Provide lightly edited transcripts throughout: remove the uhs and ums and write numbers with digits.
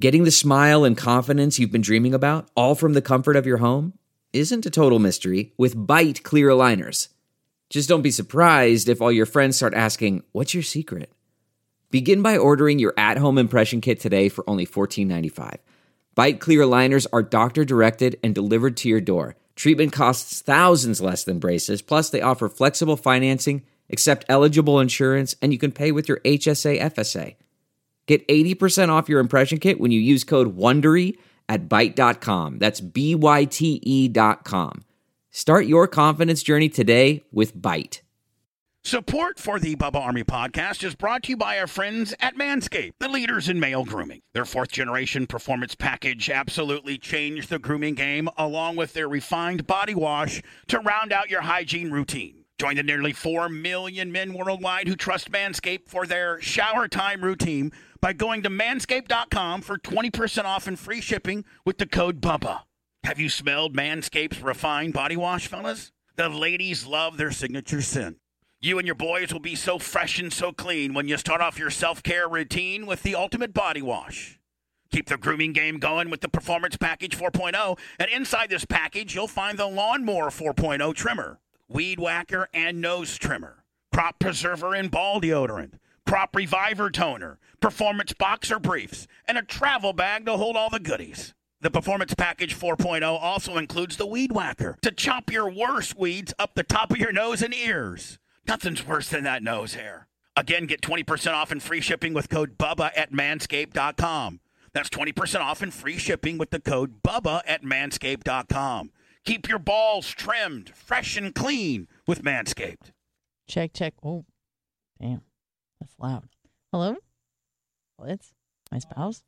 Getting the smile and confidence you've been dreaming about, all from the comfort of your home, isn't a total mystery with Byte clear aligners. Just don't be surprised if all your friends start asking, "What's your secret?" Begin by ordering your at-home impression kit today for only $14.95. Byte clear aligners are doctor-directed and delivered to your door. Treatment costs thousands less than braces, plus they offer flexible financing, accept eligible insurance, and you can pay with your HSA FSA. Get 80% off your impression kit when you use code WONDERY at Byte.com. That's BYTE.com. Start your confidence journey today with Byte. Support for the Bubba Army podcast is brought to you by our friends at Manscaped, the leaders in male grooming. Their 4th-generation performance package absolutely changed the grooming game, along with their refined body wash to round out your hygiene routine. Join the nearly 4 million men worldwide who trust Manscaped for their shower time routine by going to manscaped.com for 20% off and free shipping with the code BUBBA. Have you smelled Manscaped's refined body wash, fellas? The ladies love their signature scent. You and your boys will be so fresh and so clean when you start off your self-care routine with the ultimate body wash. Keep the grooming game going with the Performance Package 4.0, and inside this package, you'll find the Lawnmower 4.0 trimmer, Weed Whacker and Nose Trimmer, Crop Preserver and Ball Deodorant, Crop Reviver Toner, Performance Boxer Briefs, and a travel bag to hold all the goodies. The Performance Package 4.0 also includes the Weed Whacker to chop your worst weeds up the top of your nose and ears. Nothing's worse than that nose hair. Again, get 20% off and free shipping with code BUBBA at manscaped.com. That's 20% off and free shipping with the code BUBBA at manscaped.com. Keep your balls trimmed, fresh and clean with Manscaped. Check, check. Oh, damn. That's loud. Hello? Well, it's my spouse.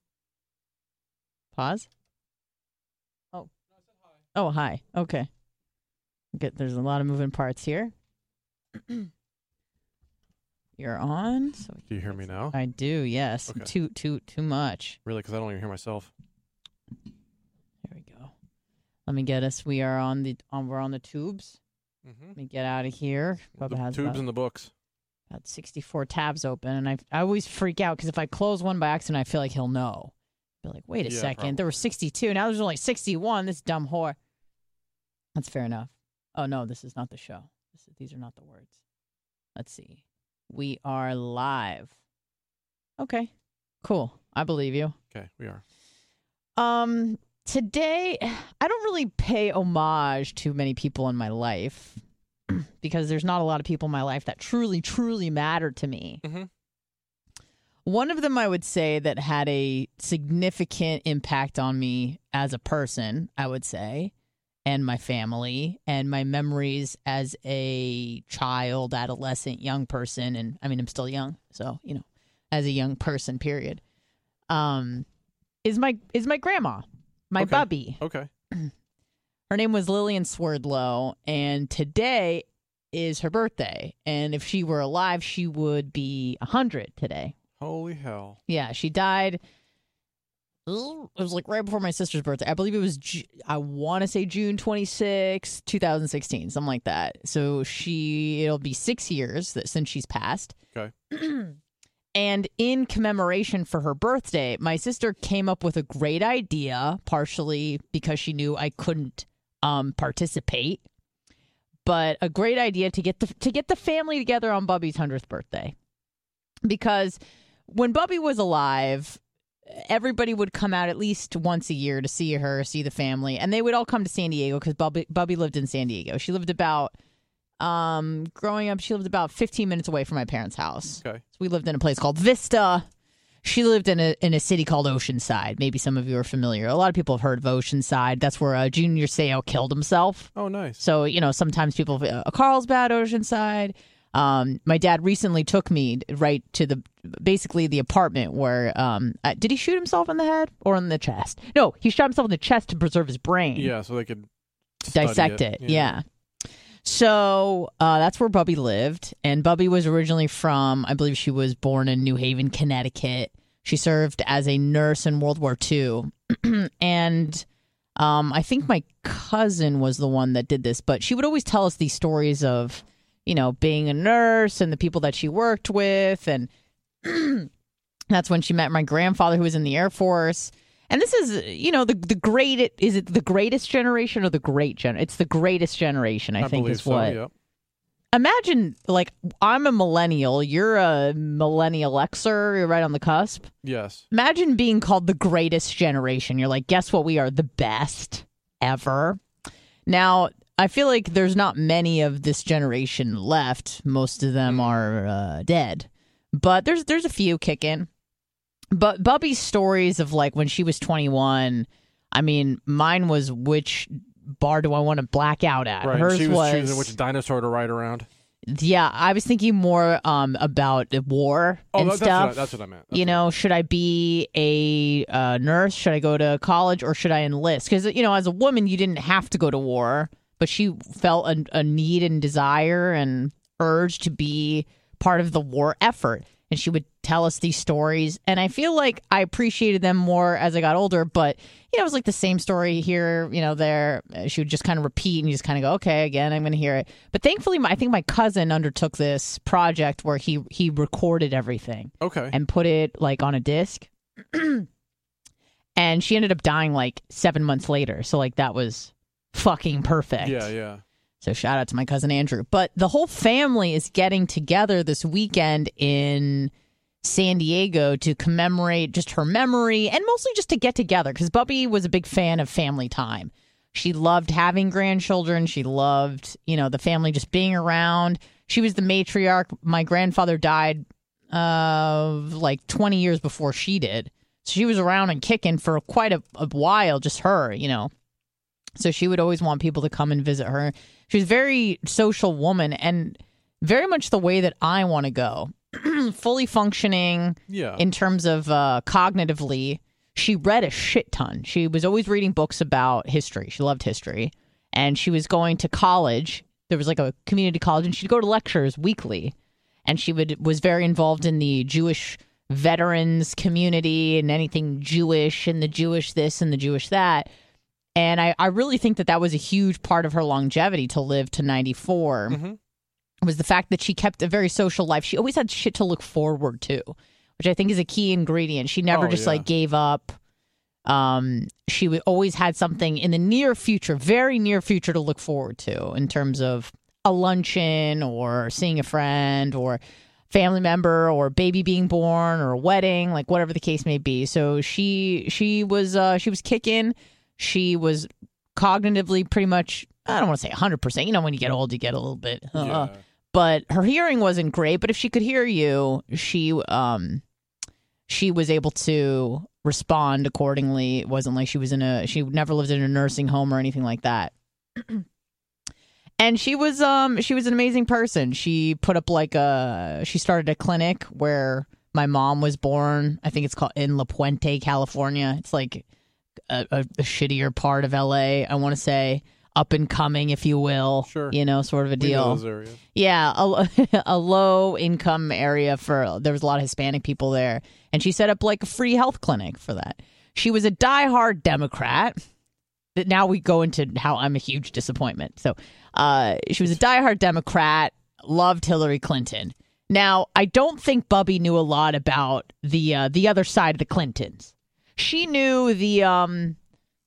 Pause. Oh. Oh, hi. Okay. There's a lot of moving parts here. You're on. So do you hear me now? I do, yes. Okay. Too much. Really? Because I don't even hear myself. There we go. Let me get us. We are we're on the tubes. Mm-hmm. Let me get out of here. The tubes and the books. About 64 tabs open, and I always freak out because if I close one by accident, I feel like he'll know. Be like, wait a second, probably. There were 62. Now there's only 61. This dumb whore. That's fair enough. Oh no, this is not the show. These are not the words. Let's see. We are live. Okay, cool. I believe you. Okay, we are. Today, I don't really pay homage to many people in my life because there's not a lot of people in my life that truly, truly matter to me. Mm-hmm. One of them I would say that had a significant impact on me as a person, I would say, and my family and my memories as a child, adolescent, young person. And I mean, I'm still young. So, as a young person, period, is my grandma, my bubby. Okay. Her name was Lillian Swerdlow, and today is her birthday. And if she were alive, she would be 100 today. Holy hell. Yeah, she died. It was like right before my sister's birthday. I believe it was, I want to say June 26, 2016, something like that. So it'll be 6 years since she's passed. Okay. And in commemoration for her birthday, my sister came up with a great idea, partially because she knew I couldn't participate, but a great idea to get the family together on Bubby's 100th birthday. Because when Bubby was alive, everybody would come out at least once a year to see her, see the family, and they would all come to San Diego because Bubby lived in San Diego. She lived about, growing up, she lived about 15 minutes away from my parents' house. Okay. So we lived in a place called Vista. She lived in a city called Oceanside. Maybe some of you are familiar. A lot of people have heard of Oceanside. That's where Junior Seau killed himself. Oh, nice. So, sometimes people, Carlsbad, Oceanside. My dad recently took me right to basically the apartment where, did he shoot himself in the head or in the chest? No, he shot himself in the chest to preserve his brain. Yeah, so they could dissect it. Yeah. So that's where Bubby lived. And Bubby was originally from, I believe she was born in New Haven, Connecticut. She served as a nurse in World War II. And I think my cousin was the one that did this, but she would always tell us these stories of, being a nurse and the people that she worked with. And that's when she met my grandfather, who was in the Air Force. And this is, the great. Is it the greatest generation or the great gen? It's the greatest generation, I think, believe is so, what. Yep. Imagine, like, I'm a millennial. You're a millennial Xer. You're right on the cusp. Yes. Imagine being called the greatest generation. You're like, guess what? We are the best ever. Now, I feel like there's not many of this generation left. Most of them are dead. But there's a few kicking. But Bubby's stories of, like, when she was 21, I mean, mine was which bar do I want to black out at? Right. Hers She was choosing which dinosaur to ride around. Yeah, I was thinking more about the war and stuff. That's what I meant. Should I be a nurse? Should I go to college, or should I enlist? Because, as a woman, you didn't have to go to war, but she felt a need and desire and urge to be part of the war effort. And she would tell us these stories. And I feel like I appreciated them more as I got older. But, it was like the same story here, there. She would just kind of repeat, and you just kind of go, okay, again, I'm going to hear it. But thankfully, I think my cousin undertook this project where he recorded everything. Okay. And put it, like, on a disc. And she ended up dying, like, 7 months later. So, like, that was fucking perfect. Yeah. So shout out to my cousin Andrew. But the whole family is getting together this weekend in San Diego to commemorate just her memory, and mostly just to get together, because Bubby was a big fan of family time. She loved having grandchildren. She loved, the family just being around. She was the matriarch. My grandfather died like 20 years before she did. So she was around and kicking for quite a while, just her, So she would always want people to come and visit her. She was a very social woman, and very much the way that I want to go. Fully functioning in terms of cognitively. She read a shit ton. She was always reading books about history. She loved history. And she was going to college. There was like a community college, and she'd go to lectures weekly. And she was very involved in the Jewish veterans community and anything Jewish, and the Jewish this and the Jewish that. And I really think that was a huge part of her longevity to live to 94, was the fact that she kept a very social life. She always had shit to look forward to, which I think is a key ingredient. She never like gave up. She always had something in the near future, very near future, to look forward to in terms of a luncheon or seeing a friend or family member or baby being born or a wedding, like whatever the case may be. So she was kicking. She was cognitively pretty much, I don't want to say 100%. When you get old, you get a little bit. But her hearing wasn't great. But if she could hear you, she was able to respond accordingly. It wasn't like she never lived in a nursing home or anything like that. And she was an amazing person. She put up she started a clinic where my mom was born. I think it's called in La Puente, California. It's like a shittier part of LA, I want to say, up and coming, if you will. Sure. Sort of a deal. Those areas. Yeah, a low income area there was a lot of Hispanic people there, and she set up like a free health clinic for that. She was a diehard Democrat. That now we go into how I'm a huge disappointment. So, she was a diehard Democrat, loved Hillary Clinton. Now, I don't think Bubby knew a lot about the other side of the Clintons. She knew the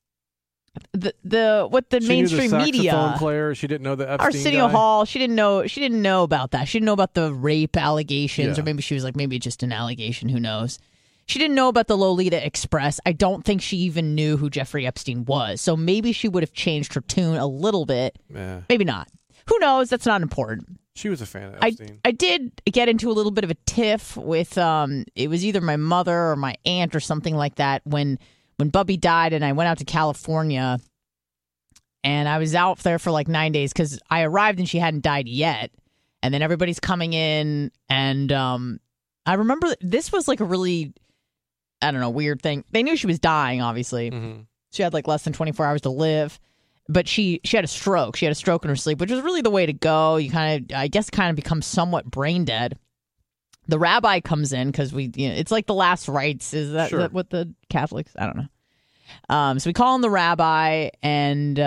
mainstream media. Saxophone player. She didn't know the Epstein Arsenio guy. Hall. She didn't know about that. She didn't know about the rape allegations, or maybe she was like, maybe just an allegation. Who knows? She didn't know about the Lolita Express. I don't think she even knew who Jeffrey Epstein was. So maybe she would have changed her tune a little bit. Maybe not. Who knows? That's not important. She was a fan of Epstein. I did get into a little bit of a tiff with it was either my mother or my aunt or something like that when Bubby died, and I went out to California, and I was out there for like 9 days because I arrived and she hadn't died yet, and then everybody's coming in, and I remember this was like a really, I don't know, weird thing. They knew she was dying, obviously. She had like less than 24 hours to live. But she had a stroke. She had a stroke in her sleep, which was really the way to go. You kind of become somewhat brain dead. The rabbi comes in because it's like the last rites. Is that what the Catholics? I don't know. So we call in the rabbi, and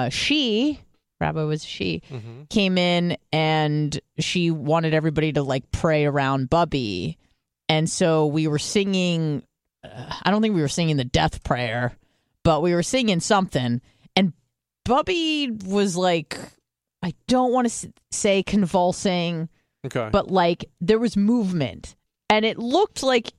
came in, and she wanted everybody to like pray around Bubby. And so we were singing I don't think we were singing the death prayer, but we were singing something. And Bubby was like, I don't want to say convulsing, but like there was movement. And it looked like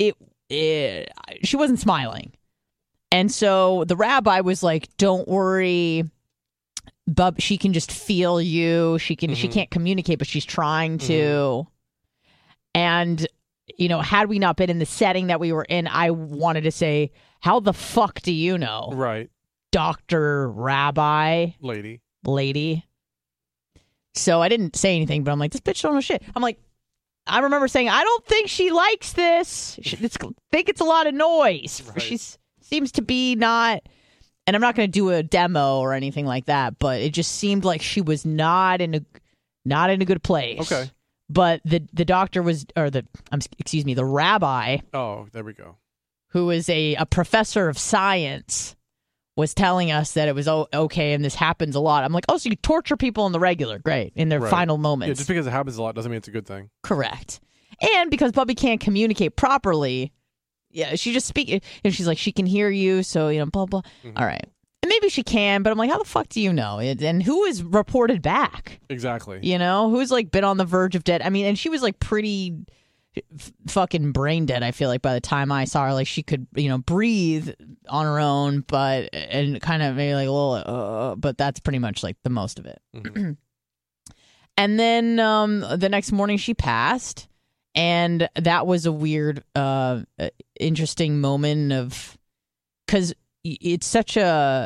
she wasn't smiling. And so the rabbi was like, don't worry, Bub, she can just feel you. She can't communicate, but she's trying to. And, you know, had we not been in the setting that we were in, I wanted to say, how the fuck do you know? Right. Dr. Rabbi. Lady. So I didn't say anything, but I'm like, this bitch don't know shit. I'm like, I remember saying, I don't think she likes this. I think it's a lot of noise. Right. She seems to be not, and I'm not going to do a demo or anything like that, but it just seemed like she was not in a good place. Okay. But the doctor was, or the rabbi. Oh, there we go. Who is a professor of science, was telling us that it was okay and this happens a lot. I'm like, oh, so you torture people in the regular. Great. In their final moments. Yeah, just because it happens a lot doesn't mean it's a good thing. Correct. And because Bubby can't communicate properly, yeah, she just speaks. And she's like, she can hear you, so, you know, blah, blah. Mm-hmm. All right. And maybe she can, but I'm like, how the fuck do you know? And who is reported back? Exactly. You know, who's like been on the verge of dead? I mean, and she was like pretty fucking brain dead, I feel like, by the time I saw her. Like, she could, you know, breathe on her own, and kind of maybe like a little, but that's pretty much like the most of it. Mm-hmm. And then the next morning she passed, and that was a weird, interesting moment of, because it's such I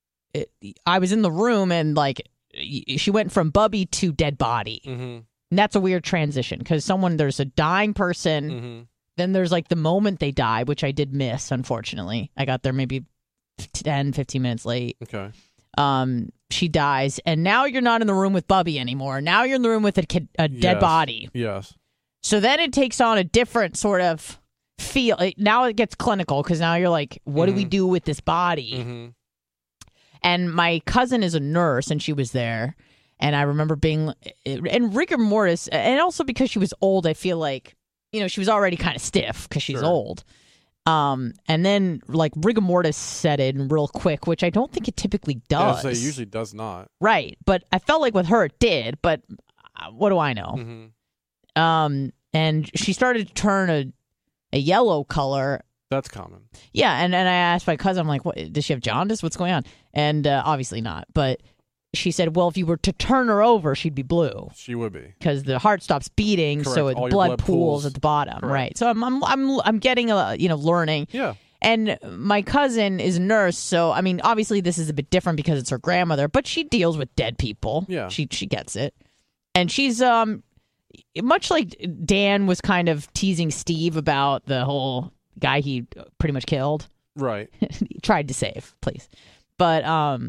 was in the room and like she went from Bubby to dead body. Mm-hmm. And that's a weird transition because there's a dying person, then there's like the moment they die, which I did miss, unfortunately. I got there maybe 10, 15 minutes late. Okay. She dies, and now you're not in the room with Bubby anymore. Now you're in the room with a dead body. Yes. So then it takes on a different sort of feel. Now it gets clinical because now you're like, what do we do with this body? Mm-hmm. And my cousin is a nurse, and she was there. And I remember being, and rigor mortis, and also because she was old, I feel like, you know, she was already kind of stiff because she's old. And then like rigor mortis set in real quick, which I don't think it typically does. Yeah, so it usually does not. Right. But I felt like with her it did, but what do I know? Mm-hmm. And she started to turn a yellow color. That's common. Yeah. And I asked my cousin, I'm like, what, does she have jaundice? What's going on? And obviously not. But she said, well, if you were to turn her over, she'd be blue. She would be. Because the heart stops beating, correct. So blood pools at the bottom. Correct. Right. So I'm getting learning. Yeah. And my cousin is a nurse, so I mean, obviously this is a bit different because it's her grandmother, but she deals with dead people. Yeah. She gets it. And she's much like Dan was kind of teasing Steve about the whole guy he pretty much killed. Right. He tried to save, please. But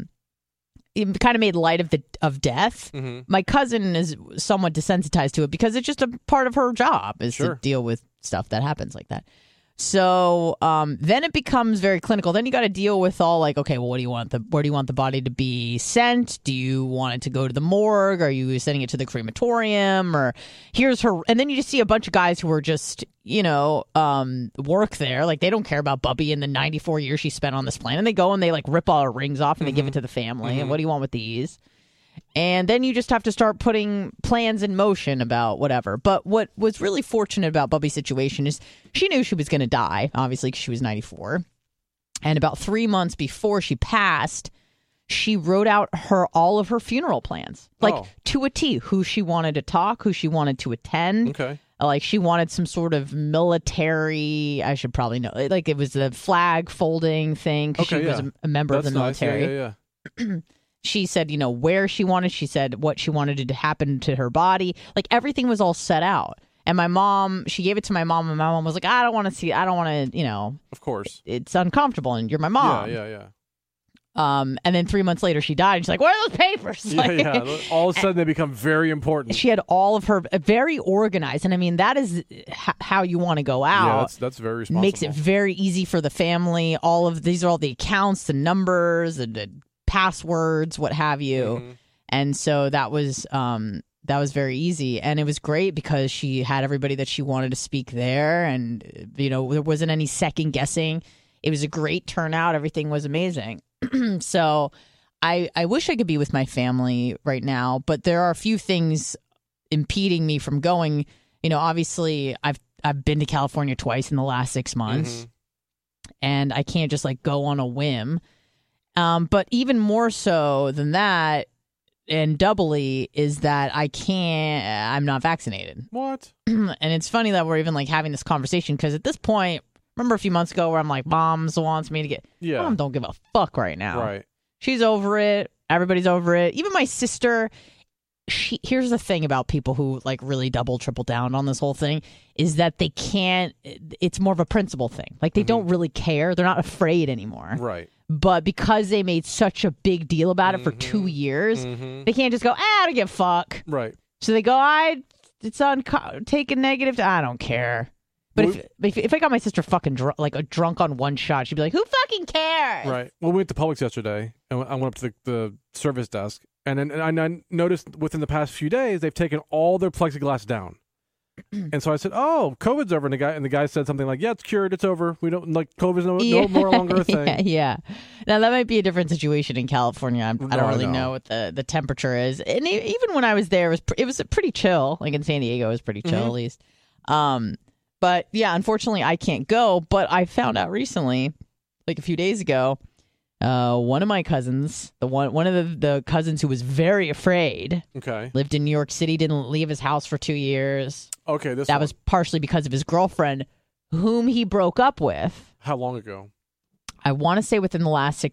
it kind of made light of death. Mm-hmm. My cousin is somewhat desensitized to it because it's just a part of her job is to deal with stuff that happens like that. So then it becomes very clinical. Then you got to deal with all like, okay, well, where do you want the body to be sent? Do you want it to go to the morgue? Are you sending it to the crematorium? Or here's her. And then you just see a bunch of guys who are just, work there. Like they don't care about Bubby in the 94 years she spent on this planet. And they go and they like rip all her rings off and they give it to the family. And what do you want with these? And then you just have to start putting plans in motion about whatever. But what was really fortunate about Bubby's situation is she knew she was going to die, obviously, because she was 94. And about 3 months before she passed, she wrote out all of her funeral plans, like to a T, who she wanted to talk, who she wanted to attend. Okay. Like she wanted some sort of military, I should probably know, like it was the flag folding thing because she was a member of the military. Nice. Yeah. She said, where she wanted. She said what she wanted to happen to her body. Like everything was all set out. And my mom, she gave it to my mom, and my mom was like, I don't want to. Of course. It's uncomfortable, and you're my mom. Yeah. And then 3 months later, she died. And she's like, where are those papers? Yeah. All of a sudden, they become very important. She had all of her very organized. And I mean, that is how you want to go out. Yeah, that's very responsible. Makes it very easy for the family. These are all the accounts, the numbers, the passwords, what have you. Mm-hmm. And so that was that was very easy. And it was great because she had everybody that she wanted to speak there. And, there wasn't any second guessing. It was a great turnout. Everything was amazing. So I wish I could be with my family right now, but there are a few things impeding me from going. Obviously I've been to California twice in the last 6 months, and I can't just go on a whim. But even more so than that, and doubly, is that I'm not vaccinated. What? And it's funny that we're even having this conversation, because at this point, remember a few months ago where I'm like, Mom's wants me to get. Yeah. Mom don't give a fuck right now. Right. She's over it. Everybody's over it. Even my sister. Here's the thing about people who really double, triple down on this whole thing, is that they can't. It's more of a principle thing. They don't really care. They're not afraid anymore. Right. But because they made such a big deal about it for 2 years, they can't just go, I don't give a fuck. Right. So they go, it's on taking negative. I don't care. But if I got my sister fucking drunk on one shot, she'd be like, who fucking cares? Right. Well, we went to Publix yesterday, and I went up to the service desk, and I noticed within the past few days, they've taken all their plexiglass down. And so I said, "Oh, COVID's over," and the guy said something like, "Yeah, it's cured, it's over. We don't COVID's no more longer a thing." Yeah. Now that might be a different situation in California. I don't really know what the temperature is, and even when I was there, it was pretty chill. In San Diego, it was pretty chill at least. But yeah, unfortunately, I can't go. But I found out recently, a few days ago, one of my cousins, one of the cousins who was very afraid, lived in New York City, didn't leave his house for 2 years. Okay, that was partially because of his girlfriend, whom he broke up with. How long ago? I want to say within the last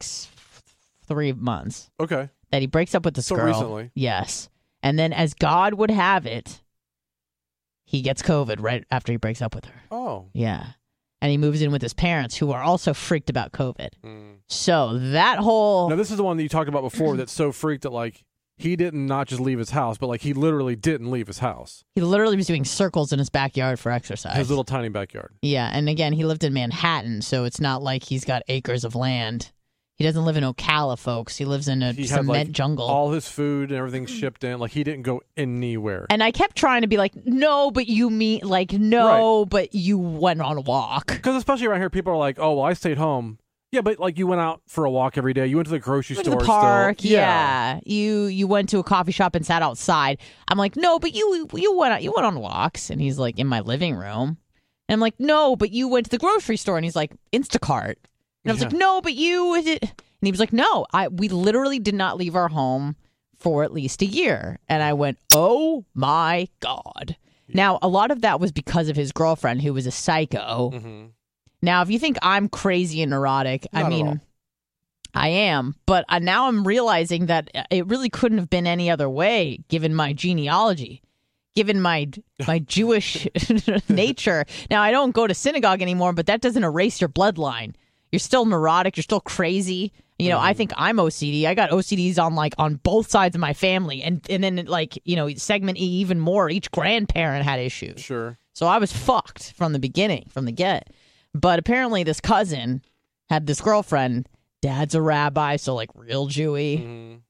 3 months. Okay. That he breaks up with this girl. Recently. Yes. And then, as God would have it, he gets COVID right after he breaks up with her. Oh. Yeah. And he moves in with his parents, who are also freaked about COVID. So that whole... Now, this is the one that you talked about before that's so freaked that, he didn't not just leave his house, but, he literally didn't leave his house. He literally was doing circles in his backyard for exercise. His little tiny backyard. Yeah, and again, he lived in Manhattan, so it's not like he's got acres of land. He doesn't live in Ocala, folks. He lives in a cement jungle. All his food and everything shipped in. He didn't go anywhere. And I kept trying to be like, no, but you mean, no, but you went on a walk. Because especially around here, people are like, oh, well, I stayed home. Yeah, but you went out for a walk every day. You went to the grocery store. To the park, still. Yeah. You went to a coffee shop and sat outside. I'm like, no, but you went on walks. And he's like, in my living room. And I'm like, no, but you went to the grocery store. And he's like, Instacart. And I was like, no, but you... And he was like, no, we literally did not leave our home for at least a year. And I went, oh, my God. Now, a lot of that was because of his girlfriend, who was a psycho. Now, if you think I'm crazy and neurotic, Not at all. I am. But now I'm realizing that it really couldn't have been any other way, given my genealogy. Given my Jewish nature. Now, I don't go to synagogue anymore, but that doesn't erase your bloodline. You're still neurotic. You're still crazy. I think I'm OCD. I got OCDs on both sides of my family. And then segment E even more. Each grandparent had issues. Sure. So I was fucked from the beginning, from the get. But apparently this cousin had this girlfriend. Dad's a rabbi, so real Jewy.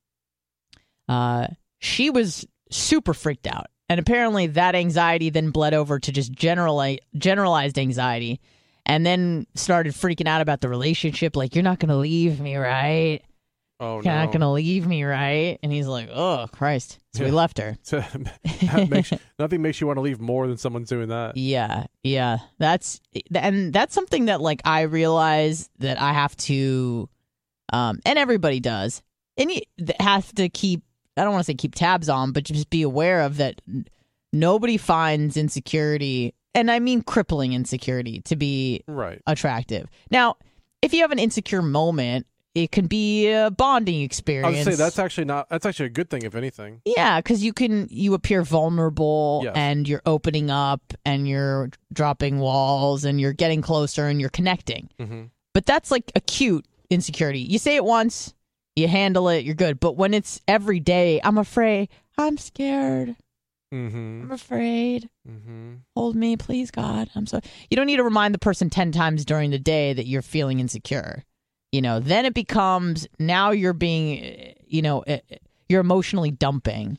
She was super freaked out. And apparently that anxiety then bled over to just generalized anxiety. And then started freaking out about the relationship. You're not going to leave me, right? Oh, no. You're not going to leave me, right? And he's like, oh, Christ. So we left her. Nothing makes you want to leave more than someone doing that. Yeah. That's something that, I realize that I have to, and everybody does. And you have to keep, I don't want to say keep tabs on, but just be aware of that nobody finds insecurity, and I mean crippling insecurity, to be attractive. Now, if you have an insecure moment, it can be a bonding experience. I would say that's actually a good thing, if anything. Yeah, because you appear vulnerable, and you're opening up, and you're dropping walls, and you're getting closer, and you're connecting. But that's acute insecurity. You say it once, you handle it, you're good. But when it's every day, I'm afraid, I'm scared. I'm afraid. Hold me, please, God. I'm so. You don't need to remind the person 10 times during the day that you're feeling insecure. Then it becomes, now you're being, you're emotionally dumping.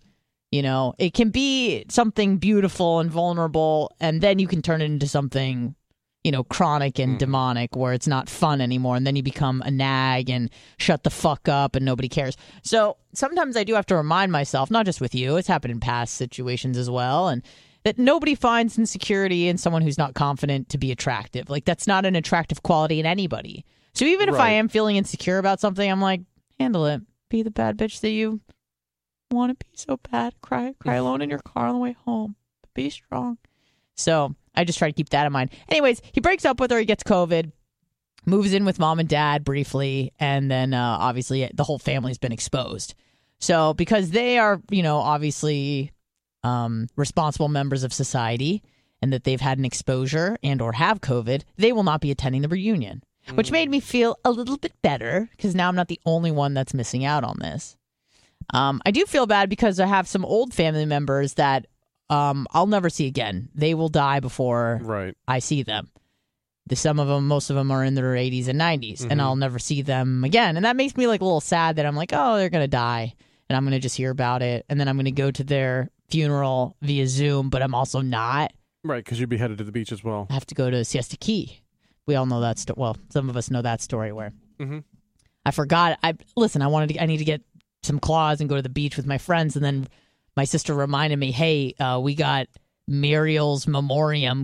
You know, it can be something beautiful and vulnerable, and then you can turn it into something, you know, chronic and demonic where it's not fun anymore, and then you become a nag and shut the fuck up and nobody cares. So sometimes I do have to remind myself, not just with you, it's happened in past situations as well, and that nobody finds insecurity in someone who's not confident to be attractive. Like, that's not an attractive quality in anybody. So even if I am feeling insecure about something, I'm like, handle it. Be the bad bitch that you want to be so bad. Cry alone in your car on the way home. Be strong. So I just try to keep that in mind. Anyways, he breaks up with her. He gets COVID, moves in with mom and dad briefly, and then obviously the whole family's been exposed. So because they are, you know, obviously responsible members of society, and that they've had an exposure and or have COVID, they will not be attending the reunion, which made me feel a little bit better because now I'm not the only one that's missing out on this. I do feel bad because I have some old family members that I'll never see again. They will die before I see them. Some of them, most of them are in their 80s and 90s, and I'll never see them again. And that makes me like a little sad that I'm like, oh, they're going to die, and I'm going to just hear about it, and then I'm going to go to their funeral via Zoom, but I'm also not. Right, because you'd be headed to the beach as well. I have to go to Siesta Key. We all know that. Well, some of us know that story where I forgot. I need to get some claws and go to the beach with my friends, and then my sister reminded me, hey, we got Marianne's memoriam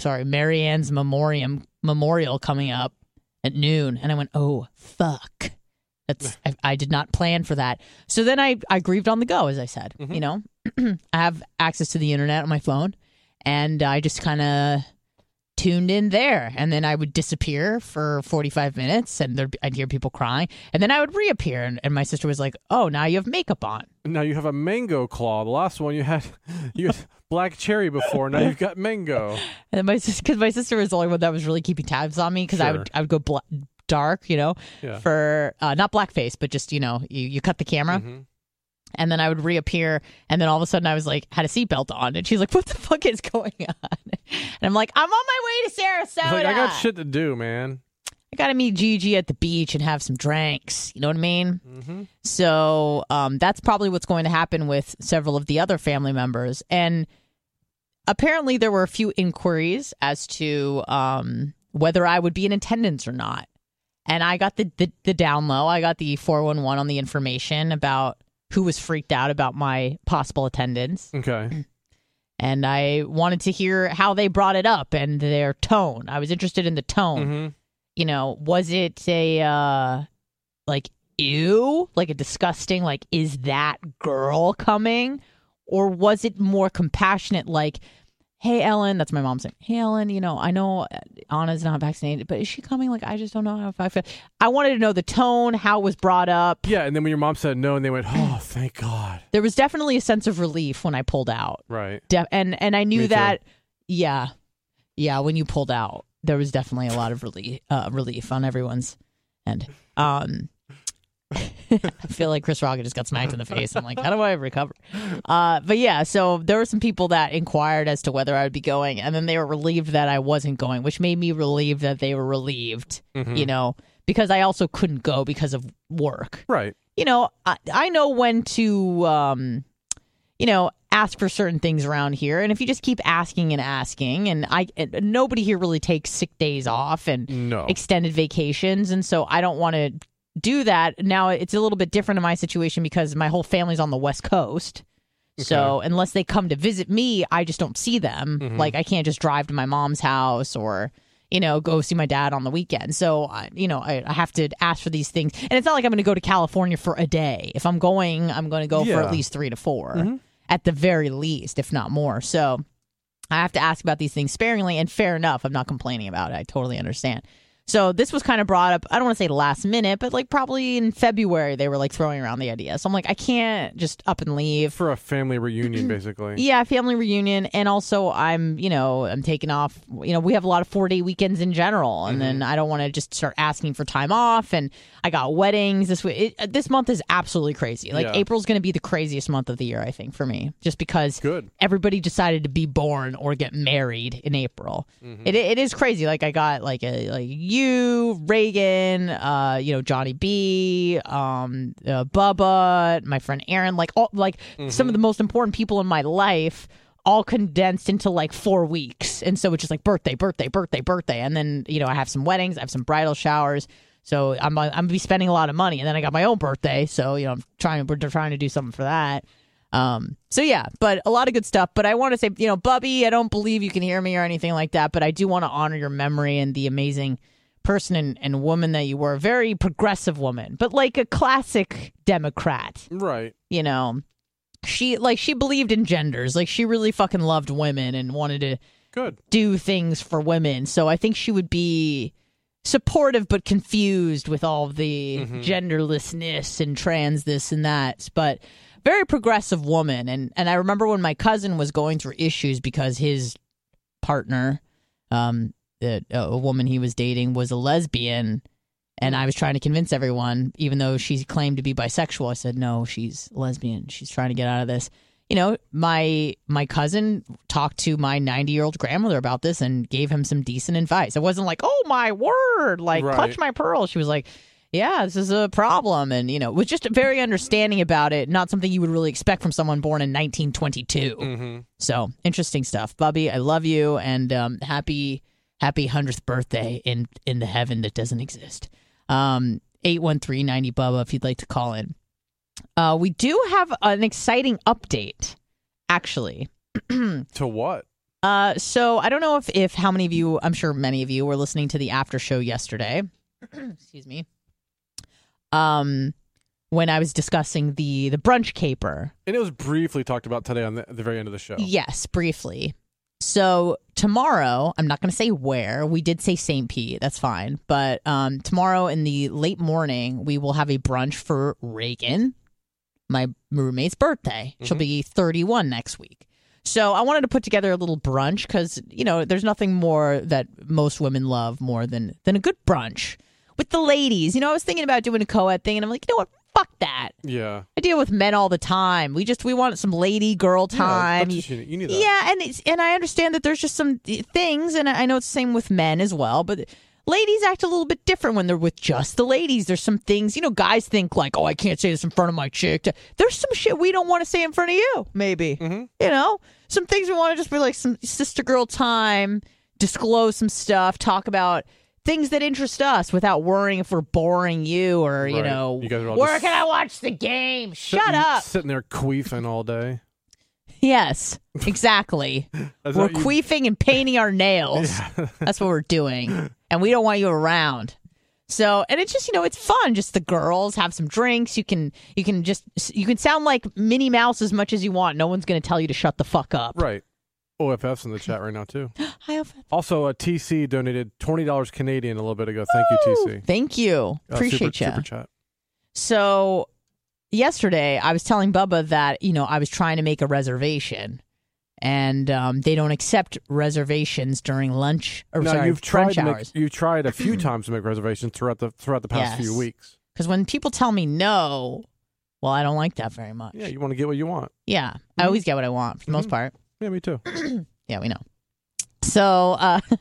memorial coming up at noon. And I went, oh, fuck. I did not plan for that. So then I grieved on the go, as I said. You know, I have access to the internet on my phone, and I just kind of tuned in there, and then I would disappear for 45 minutes, and I'd hear people crying, and then I would reappear, and my sister was like, oh, now you have makeup on. Now you have a mango claw. The last one you had black cherry before. Now you've got mango. And because my sister was the only one that was really keeping tabs on me, because I would go dark, you know, for not blackface, but just, you know, you cut the camera. And then I would reappear, and then all of a sudden I was like, had a seatbelt on, and she's like, what the fuck is going on? And I'm like, I'm on my way to Sarasota. Like, I got shit to do, man. I got to meet Gigi at the beach and have some drinks. You know what I mean? So that's probably what's going to happen with several of the other family members. And apparently there were a few inquiries as to whether I would be in attendance or not. And I got the down low. I got the 411 on the information about who was freaked out about my possible attendance. Okay. And I wanted to hear how they brought it up and their tone. I was interested in the tone. You know, was it a, like, ew? Like a disgusting, like, is that girl coming? Or was it more compassionate, like, hey, Ellen, that's my mom saying, hey, Ellen, you know, I know Anna's not vaccinated, but is she coming? Like, I just don't know how I feel. I wanted to know the tone, how it was brought up. Yeah, and then when your mom said no, and they went, oh, thank God. There was definitely a sense of relief when I pulled out. Right. And I knew that, yeah, when you pulled out, there was definitely a lot of relief on everyone's end. I feel like Chris Rock just got smacked in the face. I'm like, how do I recover? But yeah, so there were some people that inquired as to whether I would be going, and then they were relieved that I wasn't going, which made me relieved that they were relieved, you know, because I also couldn't go because of work. Right. You know, I know when to, you know, ask for certain things around here, and if you just keep asking and asking, and nobody here really takes sick days off and extended vacations, and so I don't want to do that. Now it's a little bit different in my situation because my whole family's on the West Coast. Okay. So unless they come to visit me, I just don't see them. Like, I can't just drive to my mom's house or, you know, go see my dad on the weekend. So, you know, I have to ask for these things. And it's not like I'm going to go to California for a day. If I'm going to go for at least 3 to 4 at the very least, if not more. So I have to ask about these things sparingly, and fair enough. I'm not complaining about it. I totally understand. So this was kind of brought up, I don't want to say last minute, but like probably in February, they were like throwing around the idea. So I'm like, I can't just up and leave. For a family reunion, basically. Yeah, family reunion. And also I'm taking off. You know, we have a lot of 4-day weekends in general. And then I don't want to just start asking for time off. And I got weddings this week. This month is absolutely crazy. Like April's going to be the craziest month of the year, I think, for me. Just because everybody decided to be born or get married in April. It is crazy. Like I got like a you, Reagan, Johnny B, Bubba, my friend Aaron, some of the most important people in my life, all condensed into like 4 weeks. And so it's just like birthday. And then, I have some weddings, I have some bridal showers. So I'm gonna be spending a lot of money. And then I got my own birthday. So, we're trying to do something for that. But a lot of good stuff. But I want to say, Bubby, I don't believe you can hear me or anything like that, but I do want to honor your memory and the amazing person and woman that you were. A very progressive woman, but like a classic Democrat. Right. She believed in genders. Like, she really fucking loved women and wanted to do things for women. So I think she would be supportive but confused with all of the genderlessness and trans this and that. But very progressive woman. And I remember when my cousin was going through issues because his partner, a woman he was dating, was a lesbian. And I was trying to convince everyone, even though she claimed to be bisexual, I said, no, she's lesbian. She's trying to get out of this. My cousin talked to my 90-year-old grandmother about this and gave him some decent advice. It wasn't like, oh, my word, like, clutch my pearls. She was like, yeah, this is a problem. And, was just very understanding about it. Not something you would really expect from someone born in 1922. So, interesting stuff. Bubby, I love you. And happy 100th birthday in the heaven that doesn't exist. 813-90-BUBBA if you'd like to call in. We do have an exciting update, actually. To what? So I don't know if how many of you, I'm sure many of you were listening to the after show yesterday. Excuse me. When I was discussing the brunch caper. And it was briefly talked about today on the very end of the show. Yes, briefly. So tomorrow, I'm not going to say where. We did say St. Pete. That's fine. But tomorrow in the late morning, we will have a brunch for Reagan, my roommate's birthday. She'll be 31 next week. So I wanted to put together a little brunch because, there's nothing more that most women love more than a good brunch with the ladies. I was thinking about doing a co-ed thing, and I'm like, you know what? Fuck that. Yeah. I deal with men all the time. We want some lady girl time. Yeah, you need that. Yeah, and I understand that there's just some things, and I know it's the same with men as well, but ladies act a little bit different when they're with just the ladies. There's some things, guys think like, oh, I can't say this in front of my chick. There's some shit we don't want to say in front of you, maybe. Some things we want to just be like some sister girl time, disclose some stuff, talk about things that interest us without worrying if we're boring you or, you guys are all where can I watch the game? Shut up. Sitting there queefing all day. Yes, exactly. We're queefing and painting our nails. Yeah. That's what we're doing. And we don't want you around. So, and it's just, it's fun. Just the girls have some drinks. You can sound like Minnie Mouse as much as you want. No one's going to tell you to shut the fuck up. Right. OFF's in the chat right now, too. Hi, OFF. Also, TC donated $20 Canadian a little bit ago. Thank you, TC. Thank you. Appreciate you. Super chat. So, yesterday, I was telling Bubba that, I was trying to make a reservation, and they don't accept reservations during lunch, brunch hours. You've tried a few times to make reservations throughout the past few weeks. Because when people tell me no, well, I don't like that very much. Yeah, you want to get what you want. Yeah, I always get what I want, for the most part. Yeah, me too. Yeah, we know. So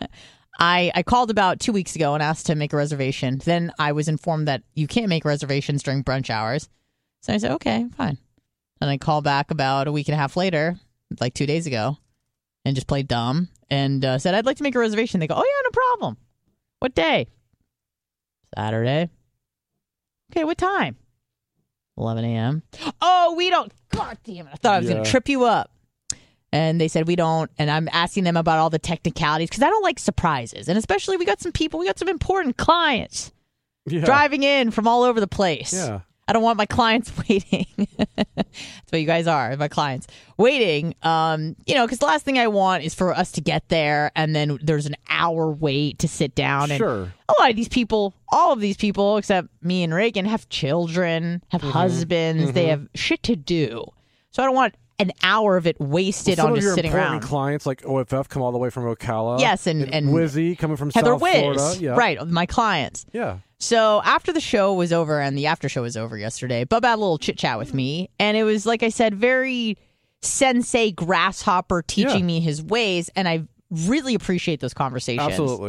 I called about 2 weeks ago and asked to make a reservation. Then I was informed that you can't make reservations during brunch hours. So I said, okay, fine. And I called back about a week and a half later, like 2 days ago, and just played dumb and said, I'd like to make a reservation. They go, oh, yeah, no problem. What day? Saturday. Okay, what time? 11 a.m. Oh, we don't. God damn it. I thought I was going to trip you up. And they said we don't, and I'm asking them about all the technicalities because I don't like surprises. And especially we got some important clients driving in from all over the place. Yeah. I don't want my clients waiting. That's what you guys are, my clients. Waiting, because the last thing I want is for us to get there and then there's an hour wait to sit down. And sure. A lot of these people, all of these people, except me and Reagan, have children, have husbands. They have shit to do. So I don't want an hour of it wasted on just sitting around. Some of your important clients like OFF come all the way from Ocala. Yes, and Wizzy coming from Heather South Florida. Yeah. Right, my clients. Yeah. So after the show was over and the after show was over yesterday, Bubba had a little chit chat with me, and it was, like I said, very sensei grasshopper teaching me his ways, and I really appreciate those conversations. Absolutely.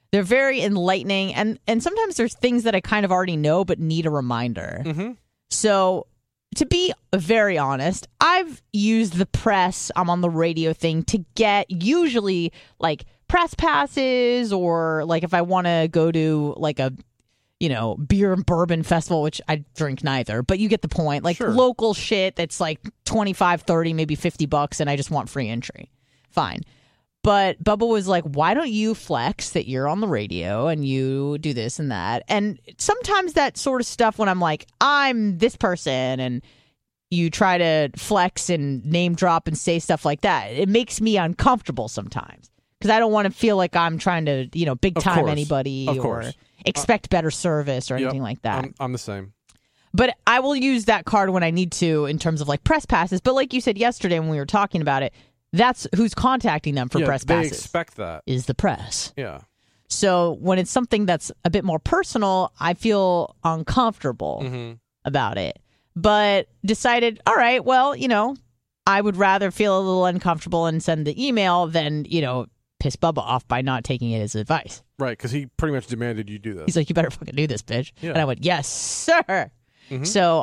They're very enlightening, and sometimes there's things that I kind of already know but need a reminder. Mm-hmm. So, to be very honest, I've used the press, I'm on the radio thing, to get usually like press passes, or like if I want to go to like a beer and bourbon festival, which I drink neither, but you get the point. Like Sure. Local shit that's like $25, $30, maybe $50, and I just want free entry. Fine. But Bubba was like, why don't you flex that you're on the radio and you do this and that? And sometimes that sort of stuff when I'm like, I'm this person, and you try to flex and name drop and say stuff like that, it makes me uncomfortable sometimes because I don't want to feel like I'm trying to, big Of time course. anybody Of or course. expect better service or Yep. anything like that. I'm the same. But I will use that card when I need to in terms of like press passes. But like you said yesterday when we were talking about it, that's who's contacting them for press they passes. expect that. Is the press. Yeah. So when it's something that's a bit more personal, I feel uncomfortable Mm-hmm. about it. But decided, all right, well, I would rather feel a little uncomfortable and send the email than, piss Bubba off by not taking it as advice. Right, because he pretty much demanded you do this. He's like, you better fucking do this, bitch. Yeah. And I went, yes, sir. Mhm. So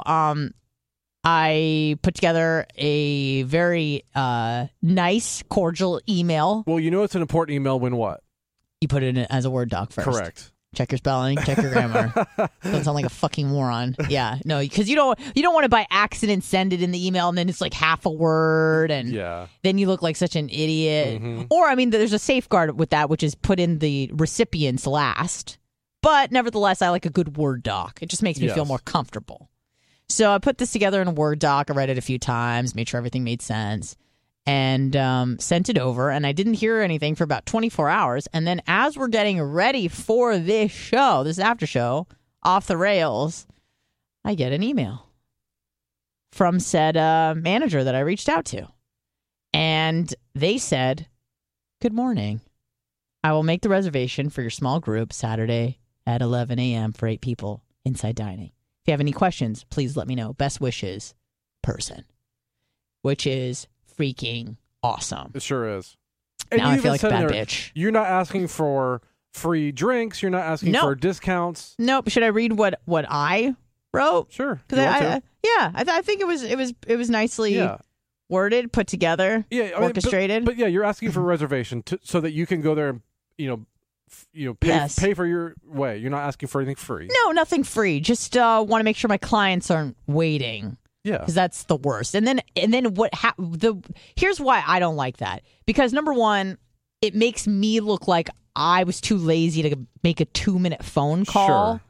I put together a very nice, cordial email. Well, it's an important email when what? You put it in as a Word doc first. Correct. Check your spelling, check your grammar. Don't sound like a fucking moron. Yeah, no, because you don't want to by accident send it in the email and then it's like half a word and Yeah. then you look like such an idiot. Mhm. Or, there's a safeguard with that, which is put in the recipients last. But nevertheless, I like a good Word doc. It just makes me feel Yes. more comfortable. So I put this together in a Word doc. I read it a few times, made sure everything made sense, and sent it over. And I didn't hear anything for about 24 hours. And then as we're getting ready for this show, this after show, Off the Rails, I get an email from said manager that I reached out to. And they said, good morning. I will make the reservation for your small group Saturday at 11 a.m. for 8 people, inside dining. If you have any questions, please let me know. Best wishes, person. Which is freaking awesome. It sure is. And Now you I feel even like a said in bad there, bitch. You're not asking for free drinks. You're not asking No. for discounts. Nope. Should I read what I wrote? Sure. Because I think it was nicely Yeah. worded, put together, Yeah. I mean, orchestrated. But yeah, you're asking for a reservation so that you can go there and pay, Yes. pay for your way. You're not asking for anything free. No, nothing free. Just want to make sure my clients aren't waiting. Yeah. Because that's the worst. And then here's why I don't like that. Because number one, it makes me look like I was too lazy to make a 2-minute phone call. Sure.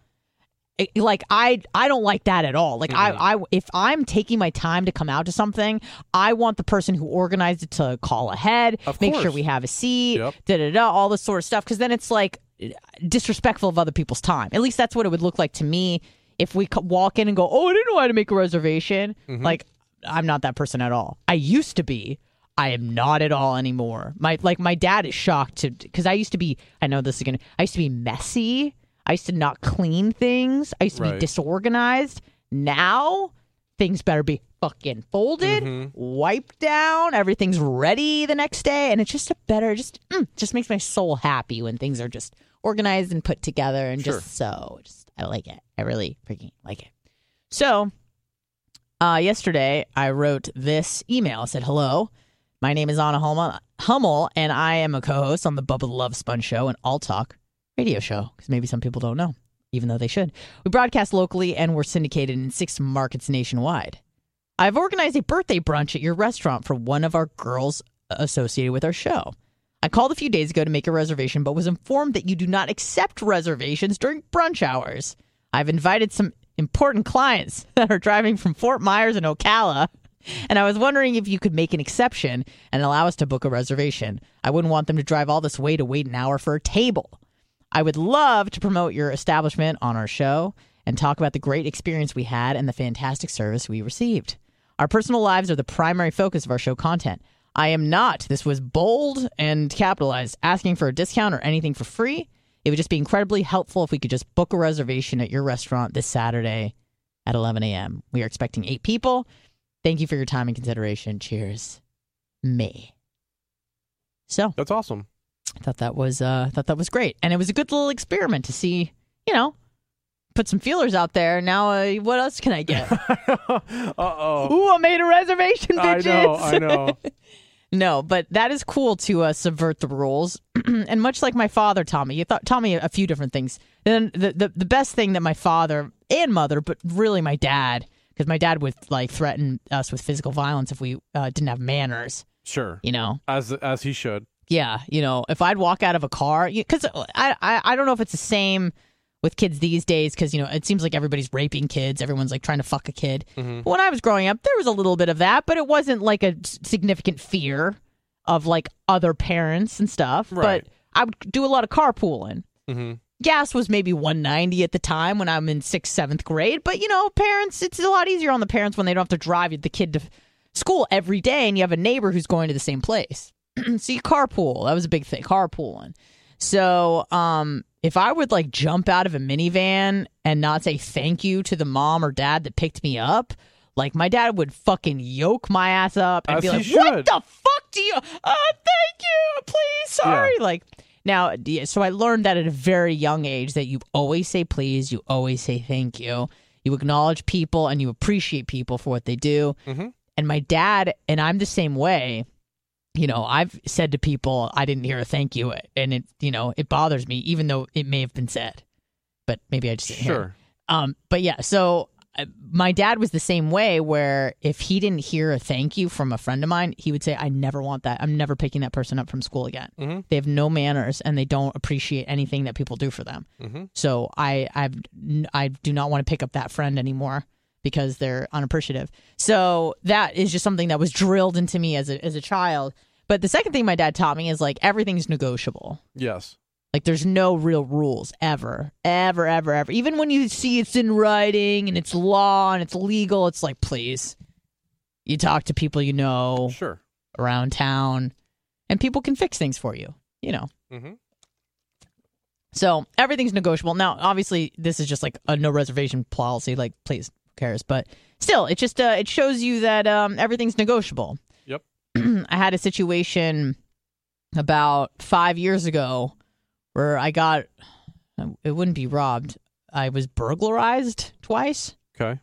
I don't like that at all. Like I if I'm taking my time to come out to something, I want the person who organized it to call ahead, Of make course. sure we have a seat, Yep. all this sort of stuff. Because then it's like disrespectful of other people's time. At least that's what it would look like to me if we walk in and go, "Oh, I didn't know how to make a reservation." Mm-hmm. Like I'm not that person at all. I used to be. I am not at all anymore. My dad is shocked because I used to be. I know this again. I used to be messy. I used to not clean things. I used to be Right. disorganized. Now, things better be fucking folded, Mm-hmm. wiped down, everything's ready the next day. And it's just just makes my soul happy when things are just organized and put together and Sure. I like it. I really freaking like it. So, yesterday I wrote this email. I said, hello, my name is Anna Hummel, and I am a co-host on the Bubba the Love Sponge Show and All Talk radio show, because maybe some people don't know, even though they should. We broadcast locally and we're syndicated in 6 markets nationwide. I've organized a birthday brunch at your restaurant for one of our girls associated with our show. I called a few days ago to make a reservation, but was informed that you do not accept reservations during brunch hours. I've invited some important clients that are driving from Fort Myers and Ocala, and I was wondering if you could make an exception and allow us to book a reservation. I wouldn't want them to drive all this way to wait an hour for a table. I would love to promote your establishment on our show and talk about the great experience we had and the fantastic service we received. Our personal lives are the primary focus of our show content. I am not, this was bold and capitalized, asking for a discount or anything for free. It would just be incredibly helpful if we could just book a reservation at your restaurant this Saturday at 11 a.m. We are expecting 8 people. Thank you for your time and consideration. Cheers. Me. So, That's awesome. I thought that was great, and it was a good little experiment to see, put some feelers out there. Now, what else can I get? Uh-oh. Ooh, I made a reservation, bitches. I know. No, but that is cool to subvert the rules. And much like my father taught me, taught me a few different things. And the best thing that my father and mother, but really my dad, because my dad would like threaten us with physical violence if we didn't have manners. Sure. As he should. Yeah, if I'd walk out of a car, because I don't know if it's the same with kids these days, because it seems like everybody's raping kids, everyone's like trying to fuck a kid. Mm-hmm. But when I was growing up, there was a little bit of that, but it wasn't like a significant fear of like other parents and stuff. Right. But I would do a lot of carpooling. Mm-hmm. Gas was maybe $1.90 at the time when I'm in 6th, 7th grade. But parents, it's a lot easier on the parents when they don't have to drive the kid to school every day, and you have a neighbor who's going to the same place. So you carpool. That was a big thing, carpooling. So if I would like jump out of a minivan and not say thank you to the mom or dad that picked me up, like my dad would fucking yoke my ass up and be like, what the fuck do you, thank you, please, sorry. Yeah. Like now, so I learned that at a very young age that you always say please, you always say thank you. You acknowledge people and you appreciate people for what they do. Mm-hmm. And my dad, and I'm the same way. I've said to people, I didn't hear a thank you, and it bothers me, even though it may have been said, but maybe I just didn't hear it. But yeah, so my dad was the same way, where if he didn't hear a thank you from a friend of mine, he would say, I never want that. I'm never picking that person up from school again. Mm-hmm. They have no manners, and they don't appreciate anything that people do for them. Mm-hmm. So I do not want to pick up that friend anymore, because they're unappreciative. So that is just something that was drilled into me as a child. But the second thing my dad taught me is like everything's negotiable. Yes. Like there's no real rules ever. Even when you see it's in writing and it's law and it's legal, it's like, please. You talk to people sure, around town, and people can fix things for you, Mm-hmm. So everything's negotiable. Now, obviously, this is just like a no reservation policy. Like, please, who cares? But still, it just it shows you that everything's negotiable. Yep. I had a situation about 5 years ago where I got, it wouldn't be robbed, I was burglarized twice. Okay.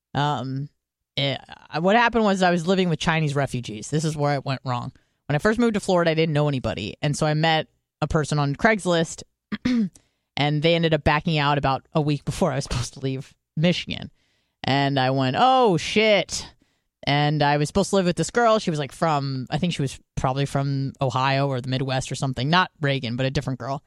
What happened was I was living with Chinese refugees. This is where it went wrong. When I first moved to Florida, I didn't know anybody. And so I met a person on Craigslist, and they ended up backing out about a week before I was supposed to leave Michigan. And I went, oh, shit. And I was supposed to live with this girl. She was like I think she was probably from Ohio or the Midwest or something. Not Reagan, but a different girl.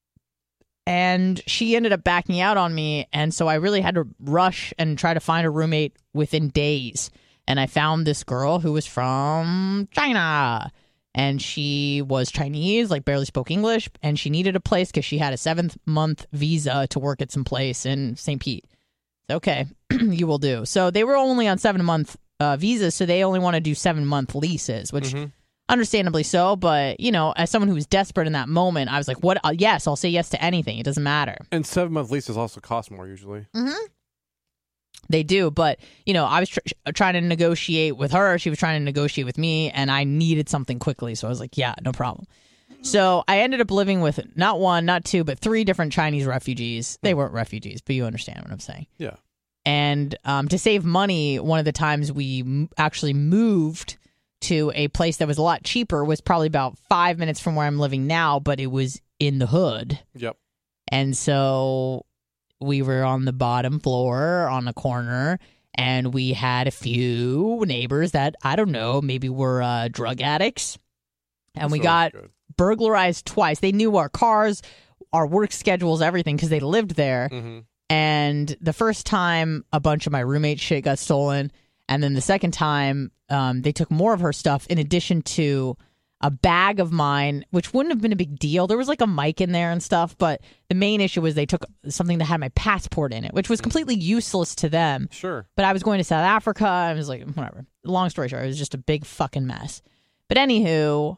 And she ended up backing out on me. And so I really had to rush and try to find a roommate within days. And I found this girl who was from China. And she was Chinese, like barely spoke English. And she needed a place because she had a 7-month visa to work at some place in St. Pete. Okay, you will do. So they were only on 7-month visas, so they only want to do 7-month leases, which understandably so. But, as someone who was desperate in that moment, I was like, what? Yes, I'll say yes to anything. It doesn't matter. And 7-month leases also cost more usually. Mm-hmm. They do. But, I was trying to negotiate with her. She was trying to negotiate with me, and I needed something quickly. So I was like, yeah, no problem. So I ended up living with not one, not two, but 3 different Chinese refugees. They weren't refugees, but you understand what I'm saying. Yeah. And to save money, one of the times we actually moved to a place that was a lot cheaper was probably about 5 minutes from where I'm living now, but it was in the hood. Yep. And so we were on the bottom floor on a corner, and we had a few neighbors that, I don't know, maybe were drug addicts. And we got burglarized twice. They knew our cars, our work schedules, everything, because they lived there. Mm-hmm. And the first time, a bunch of my roommate's shit got stolen. And then the second time, they took more of her stuff in addition to a bag of mine, which wouldn't have been a big deal. There was like a mic in there and stuff. But the main issue was they took something that had my passport in it, which was completely useless to them. Sure. But I was going to South Africa. I was like, whatever. Long story short, it was just a big fucking mess. But anywho,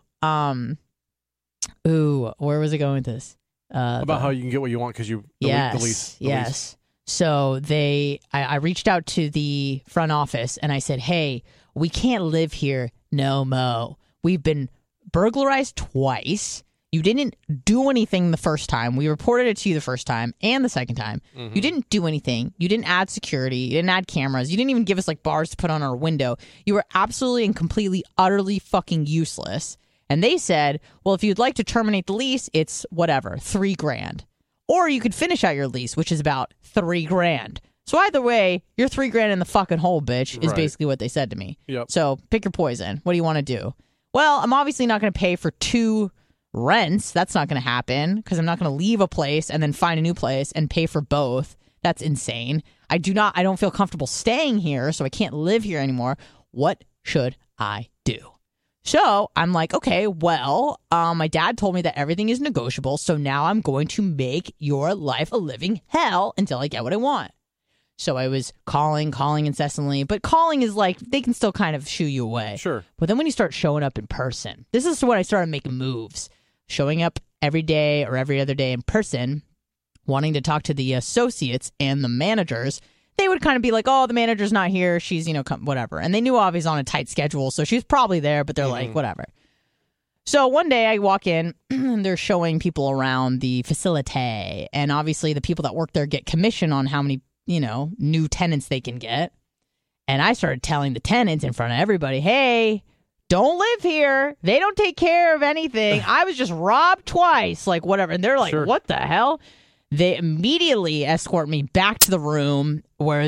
where was it going with this? About how you can get what you want because you delete the lease. Yes. So I reached out to the front office and I said, hey, we can't live here no mo. We've been burglarized twice. You didn't do anything the first time. We reported it to you the first time and the second time. You didn't do anything. You didn't add security. You didn't add cameras. You didn't even give us like bars to put on our window. You were absolutely and completely, utterly fucking useless. And they said, well, if you'd like to terminate the lease, it's whatever, $3,000. Or you could finish out your lease, which is about $3,000. So either way, you're $3,000 in the fucking hole, bitch, is basically what they said to me. Yep. So pick your poison. What do you want to do? Well, I'm obviously not going to pay for 2 rents. That's not going to happen because I'm not going to leave a place and then find a new place and pay for both. That's insane. I don't feel comfortable staying here, so I can't live here anymore. What should I do? So I'm like, okay, well, my dad told me that everything is negotiable, so now I'm going to make your life a living hell until I get what I want. So I was calling incessantly, but calling is like, they can still kind of shoo you away. Sure. But then when you start showing up in person, this is when I started making moves. Showing up every day or every other day in person, wanting to talk to the associates and the managers. They would kind of be like, oh, the manager's not here. She's, whatever. And they knew I was on a tight schedule, so she was probably there, but they're like, whatever. So one day I walk in, and they're showing people around the facility. And obviously the people that work there get commission on how many, new tenants they can get. And I started telling the tenants in front of everybody, hey, don't live here. They don't take care of anything. I was just robbed twice, like whatever. And they're like, what the hell? They immediately escort me back to the room where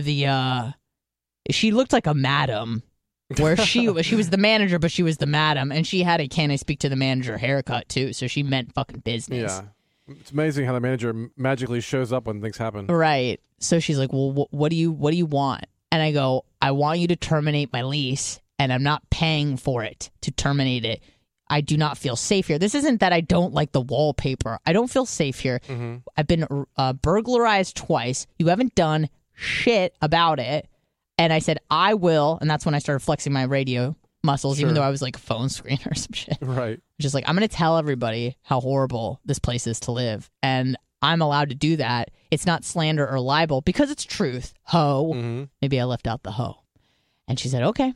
she looked like a madam, where she was the manager, but she was the madam, and she had a can I speak to the manager haircut too, so she meant fucking business. Yeah. It's amazing how the manager magically shows up when things happen. Right. So she's like, well, what do you want? And I go, I want you to terminate my lease, and I'm not paying for it to terminate it. I do not feel safe here. This isn't that I don't like the wallpaper. I don't feel safe here. I've been burglarized twice. You haven't done shit about it. And I said, I will. And that's when I started flexing my radio muscles, even though I was like a phone screen or some shit. Right. Just like, I'm going to tell everybody how horrible this place is to live. And I'm allowed to do that. It's not slander or libel because it's truth. Ho. Maybe I left out the ho. And she said, okay.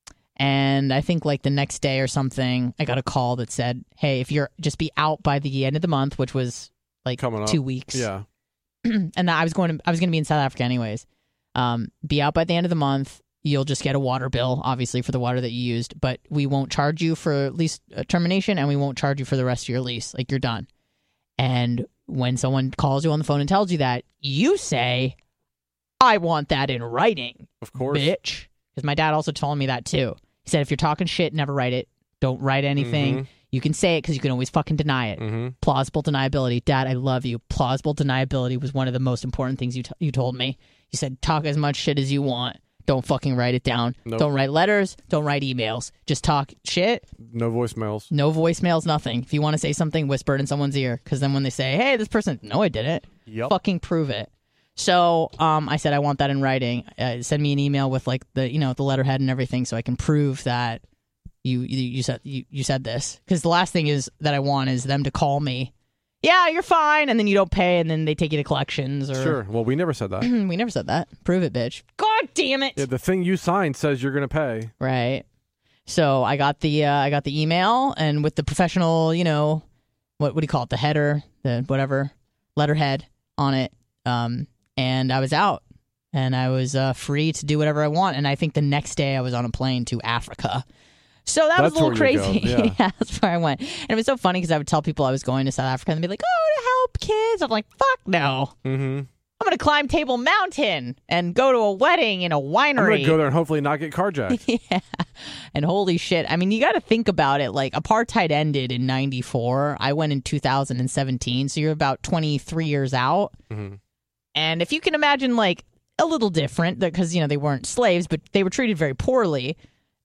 And I think like the next day or something, I got a call that said, hey, if you're just be out by the end of the month, which was like coming up. 2 weeks. Yeah. And I was going to be in South Africa anyways. Be out by the end of the month. You'll just get a water bill, obviously, for the water that you used. But we won't charge you for lease termination, and we won't charge you for the rest of your lease. Like, you're done. And when someone calls you on the phone and tells you that, you say, I want that in writing. Of course. Bitch. Because my dad also told me that, too. He said, if you're talking shit, never write it. Don't write anything. You can say it because you can always fucking deny it. Plausible deniability. Dad, I love you. Plausible deniability was one of the most important things you told me. You said, talk as much shit as you want. Don't fucking write it down. Nope. Don't write letters. Don't write emails. Just talk shit. No voicemails. No voicemails, nothing. If you want to say something, whisper it in someone's ear. Because then when they say, hey, this person, no, I didn't. Yep. Fucking prove it. So I said, I want that in writing. Send me an email with like the letterhead and everything so I can prove that you said this. Because the last thing is that I want is them to call me. Yeah, you're fine. And then you don't pay and then they take you to collections. Or... Sure. Well, we never said that. We never said that. Prove it, bitch. God damn it. Yeah, the thing you signed says you're going to pay. Right. So I got the email and with the professional, what do you call it? The header, the whatever, letterhead on it. And I was out and I was free to do whatever I want. And I think the next day I was on a plane to Africa. So that was a little crazy. Yeah. Yeah, that's where I went. And it was so funny because I would tell people I was going to South Africa and they'd be like, oh, to help kids. I'm like, fuck no. I'm going to climb Table Mountain and go to a wedding in a winery. I'm going to go there and hopefully not get carjacked. Yeah. And holy shit. I mean, you got to think about it. Like, apartheid ended in 94. I went in 2017. So you're about 23 years out. And if you can imagine, like, a little different, because, they weren't slaves, but they were treated very poorly.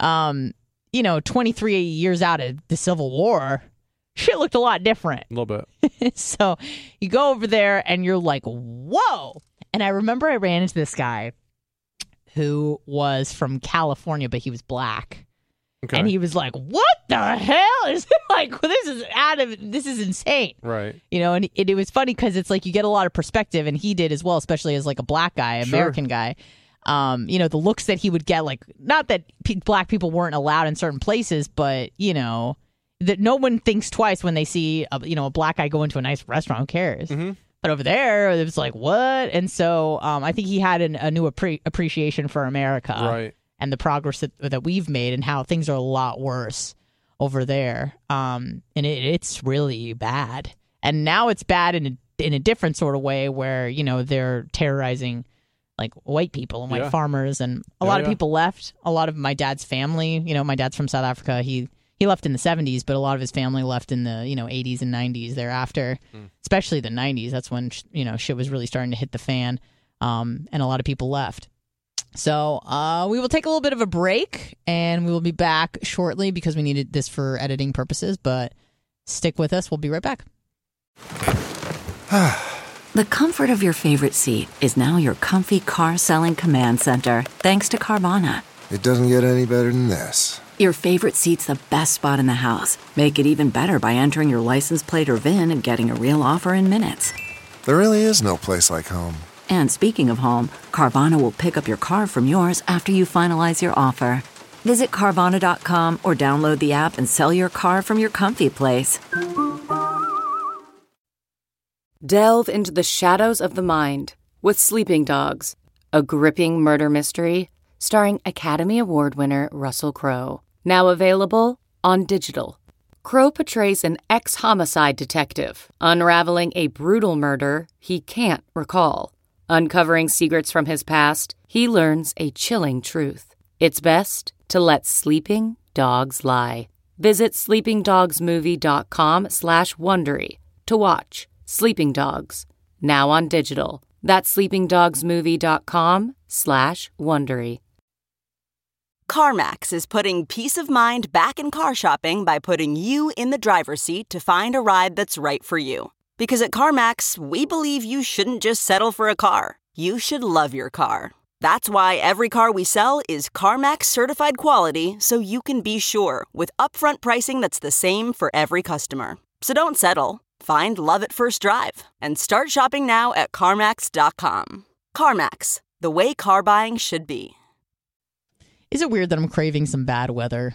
23 years out of the Civil War, shit looked a lot different. A little bit. So you go over there and you're like, whoa. And I remember I ran into this guy who was from California, but he was black. Okay. And he was like, what the hell is it? Like, this is insane. Right. And it was funny because it's like you get a lot of perspective, and he did as well, especially as like a black guy, American guy. The looks that he would get, like, not that black people weren't allowed in certain places, but, that no one thinks twice when they see a black guy go into a nice restaurant. Who cares? Mm-hmm. But over there, it was like, what? And so I think he had a new appreciation for America, Right. and the progress that we've made, and how things are a lot worse over there. And it's really bad. And now it's bad in a different sort of way, where they're terrorizing like white people and white farmers, and a lot of people left. A lot of my dad's family, my dad's from South Africa. He left in the 70s, but a lot of his family left in the 80s and 90s thereafter, especially the 90s. That's when shit was really starting to hit the fan, and a lot of people left. So we will take a little bit of a break, and we will be back shortly because we needed this for editing purposes. But stick with us. We'll be right back. The comfort of your favorite seat is now your comfy car selling command center, thanks to Carvana. It doesn't get any better than this. Your favorite seat's the best spot in the house. Make it even better by entering your license plate or VIN and getting a real offer in minutes. There really is no place like home. And speaking of home, Carvana will pick up your car from yours after you finalize your offer. Visit Carvana.com or download the app and sell your car from your comfy place. Delve into the shadows of the mind with Sleeping Dogs, a gripping murder mystery starring Academy Award winner Russell Crowe. Now available on digital. Crowe portrays an ex-homicide detective unraveling a brutal murder he can't recall. Uncovering secrets from his past, he learns a chilling truth. It's best to let sleeping dogs lie. Visit sleepingdogsmovie.com/Wondery to watch Sleeping Dogs, now on digital. That's sleepingdogsmovie.com/Wondery. CarMax is putting peace of mind back in car shopping by putting you in the driver's seat to find a ride that's right for you. Because at CarMax, we believe you shouldn't just settle for a car. You should love your car. That's why every car we sell is CarMax certified quality, so you can be sure with upfront pricing that's the same for every customer. So don't settle. Find love at first drive and start shopping now at CarMax.com. CarMax, the way car buying should be. Is it weird that I'm craving some bad weather?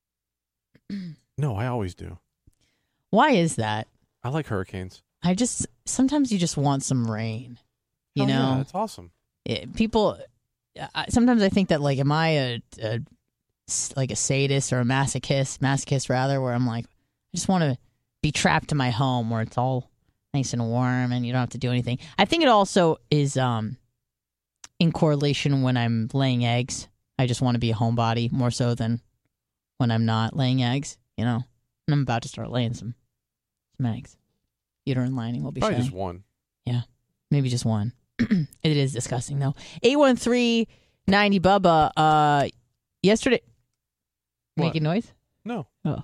No, I always do. Why is that? I like hurricanes. Sometimes you just want some rain. You know? Yeah, it's awesome. Sometimes I think that, like, am I a sadist or a masochist rather, where I'm like, I just want to be trapped in my home where it's all nice and warm and you don't have to do anything. I think it also is in correlation when I'm laying eggs. I just want to be a homebody more so than when I'm not laying eggs, And I'm about to start laying some eggs. Uterine lining will be probably showing. just one. Yeah, maybe just one. It is disgusting, though. 813-90 Bubba. Yesterday, What? making noise? No. Oh,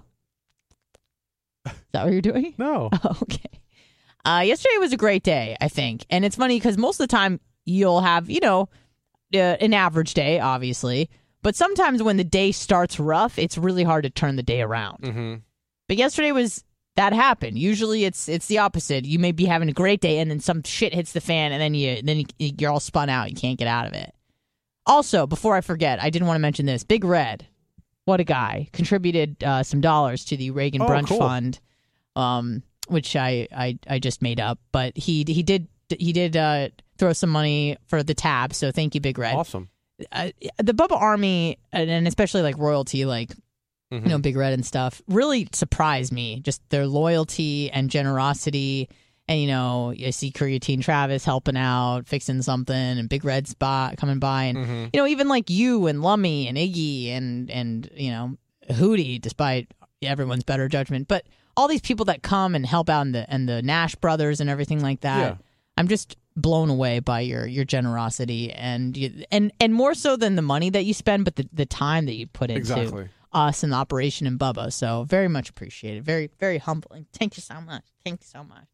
is that what you're doing? No. Oh, okay. Yesterday was a great day, I think, and it's funny because most of the time you'll have, an average day, obviously, but sometimes when the day starts rough, it's really hard to turn the day around. Mm-hmm. But yesterday that happened. Usually it's the opposite. You may be having a great day and then some shit hits the fan and then you're all spun out. You can't get out of it. Also, before I forget, I didn't want to mention this. Big Red, what a guy, contributed some dollars to the Reagan Brunch Fund, which I just made up. But he did throw some money for the tab. So thank you, Big Red. Awesome. The Bubba Army, and especially like royalty, like Big Red and stuff, really surprised me. Just their loyalty and generosity. And, I see Creatine Travis helping out, fixing something, and Big Red Spot coming by. And, even like you and Lummy and Iggy and Hootie, despite everyone's better judgment. But all these people that come and help out and the Nash brothers and everything like that. Yeah. I'm just blown away by your generosity and more so than the money that you spend, but the time that you put into us and the operation in Bubba. So very much appreciated. Very, very humbling. Thank you so much. Thank you so much.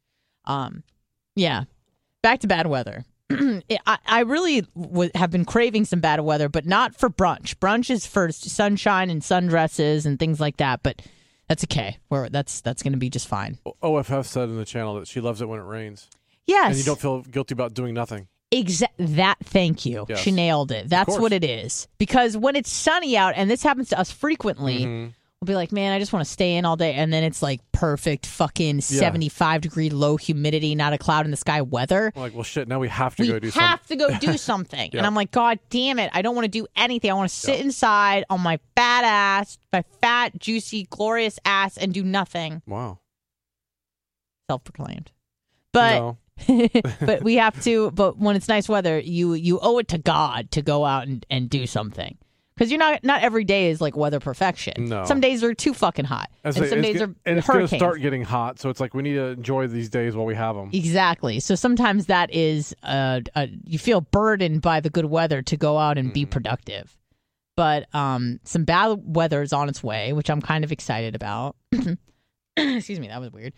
Yeah. Back to bad weather. I really have been craving some bad weather, but not for brunch. Brunch is for sunshine and sundresses and things like that. But that's okay. That's going to be just fine. OFF said in the channel that she loves it when it rains. Yes. And you don't feel guilty about doing nothing. Thank you. Yes. She nailed it. That's what it is. Because when it's sunny out, and this happens to us frequently, I'll be like, man, I just want to stay in all day. And then it's like perfect fucking 75-degree low humidity, not a cloud in the sky weather. I'm like, well, shit, now we have to go do something. We have to go do something. Yeah. And I'm like, God damn it. I don't want to do anything. I want to sit inside on my fat ass, my fat, juicy, glorious ass and do nothing. Wow. Self-proclaimed. But... No. but we have to. But when it's nice weather, you owe it to God to go out and do something, because you're not every day is like weather perfection. No. Some days are too fucking hot, and some days are and it's going to hurricanes. start getting hot. So it's like we need to enjoy these days while we have them. Exactly. So sometimes that is you feel burdened by the good weather to go out and be productive. But some bad weather is on its way, which I'm kind of excited about. Excuse me, that was weird.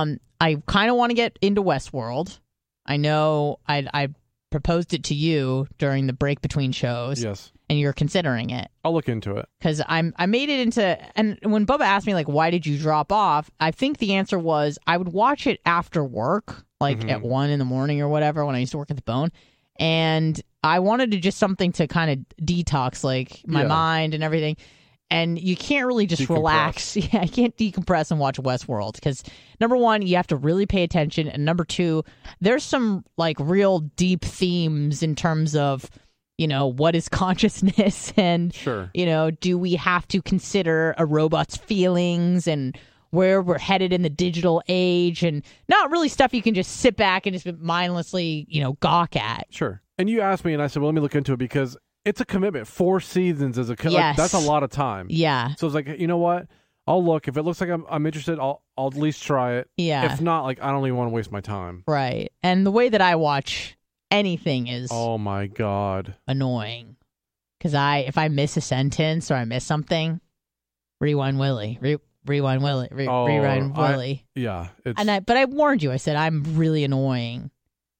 I kind of want to get into Westworld. I know I proposed it to you during the break between shows. Yes. And you're considering it. I'll look into it. Because I made it into, and when Bubba asked me, like, why did you drop off? I think the answer was I would watch it after work, like at 1 a.m. or whatever, when I used to work at the Bone. And I wanted to just something to kind of detox, like, my mind and everything. And you can't really just relax. Yeah, I can't decompress and watch Westworld because, number one, you have to really pay attention. And number two, there's some like real deep themes in terms of, you know, what is consciousness and, you know, do we have to consider a robot's feelings and where we're headed in the digital age, and not really stuff you can just sit back and just mindlessly, you know, gawk at. Sure. And you asked me and I said, well, let me look into it because it's a commitment. 4 seasons is a commitment. Yes. That's a lot of time. Yeah. So it's like, you know what? I'll look. If it looks like I'm interested, I'll at least try it. Yeah. If not, like, I don't even want to waste my time. Right. And the way that I watch anything is oh my God, annoying. Because if I miss a sentence or I miss something, rewind Willie. Rewind Willie. Rewind Willie. Yeah. But I warned you. I said I'm really annoying.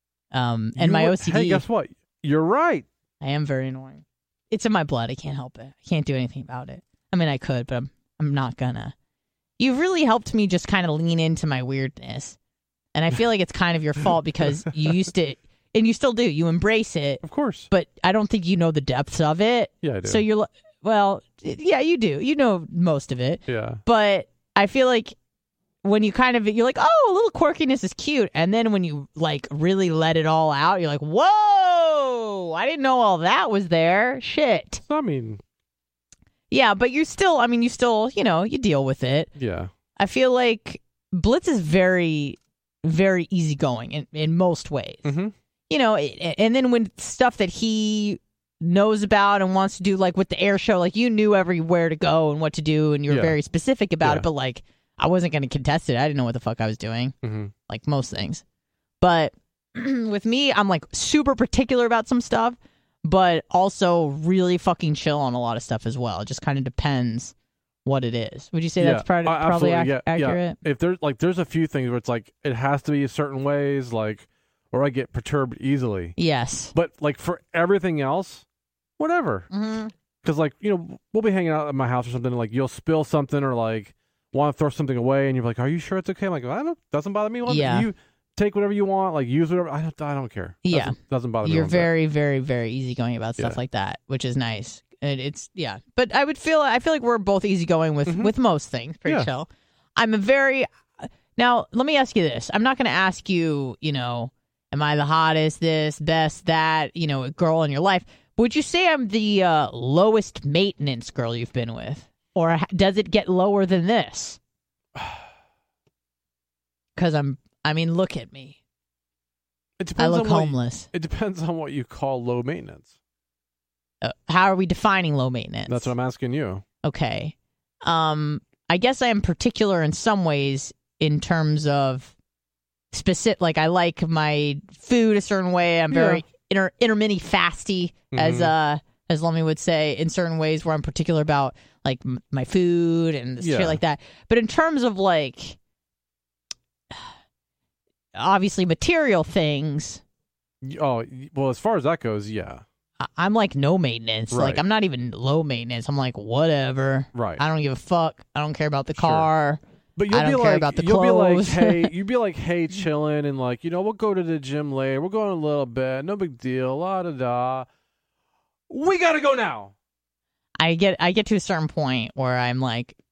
And my OCD. Hey, guess what? You're right. I am very annoying. It's in my blood. I can't help it. I can't do anything about it. I mean, I could, but I'm not gonna. You've really helped me just kind of lean into my weirdness. And I feel like it's kind of your fault because you used to, and you still do. You embrace it. Of course. But I don't think you know the depths of it. Yeah, I do. So yeah, you do. You know most of it. Yeah. But I feel like when you're like, oh, a little quirkiness is cute. And then when you like really let it all out, you're like, whoa, I didn't know all that was there. Shit. I mean. Yeah, but you still, you know, you deal with it. Yeah. I feel like Blitz is very, very easygoing in most ways. Mm-hmm. You know, and then when stuff that he knows about and wants to do, like with the air show, like you knew everywhere to go and what to do, and you were very specific about it, but like I wasn't going to contest it. I didn't know what the fuck I was doing, like most things. But with me, I'm like super particular about some stuff, but also really fucking chill on a lot of stuff as well. It just kind of depends what it is. Would you say that's probably accurate? Yeah. If there's a few things where it's like it has to be certain ways, like, or I get perturbed easily. Yes. But like for everything else, whatever. Because like, you know, we'll be hanging out at my house or something, and like you'll spill something or like want to throw something away, and you're like, "Are you sure it's okay?" I'm like, doesn't bother me. You take whatever you want, like use whatever. I don't care. Doesn't bother me. You're very, very, very easygoing about stuff like that, which is nice. And but I feel like we're both easygoing with most things. Pretty chill. Now let me ask you this. I'm not going to ask you, you know, am I the hottest, this, best, that, you know, girl in your life? Would you say I'm the lowest maintenance girl you've been with? Or does it get lower than this? Because look at me. I look homeless. It depends on what you call low maintenance. How are we defining low maintenance? That's what I'm asking you. Okay. I guess I am particular in some ways in terms of specific. Like I like my food a certain way. I'm very intermittent fasty, as Lummy would say, in certain ways where I'm particular about like my food and shit like that. But in terms of like obviously material things. Oh, well, as far as that goes, yeah. I'm like no maintenance. Right. Like I'm not even low maintenance. I'm like whatever. Right. I don't give a fuck. I don't care about the car. But I don't care about the clothes. You'd be like, hey, chilling and like, you know, we'll go to the gym later. We're going a little bit. No big deal. La da da. We gotta go now. I get to a certain point where I'm like,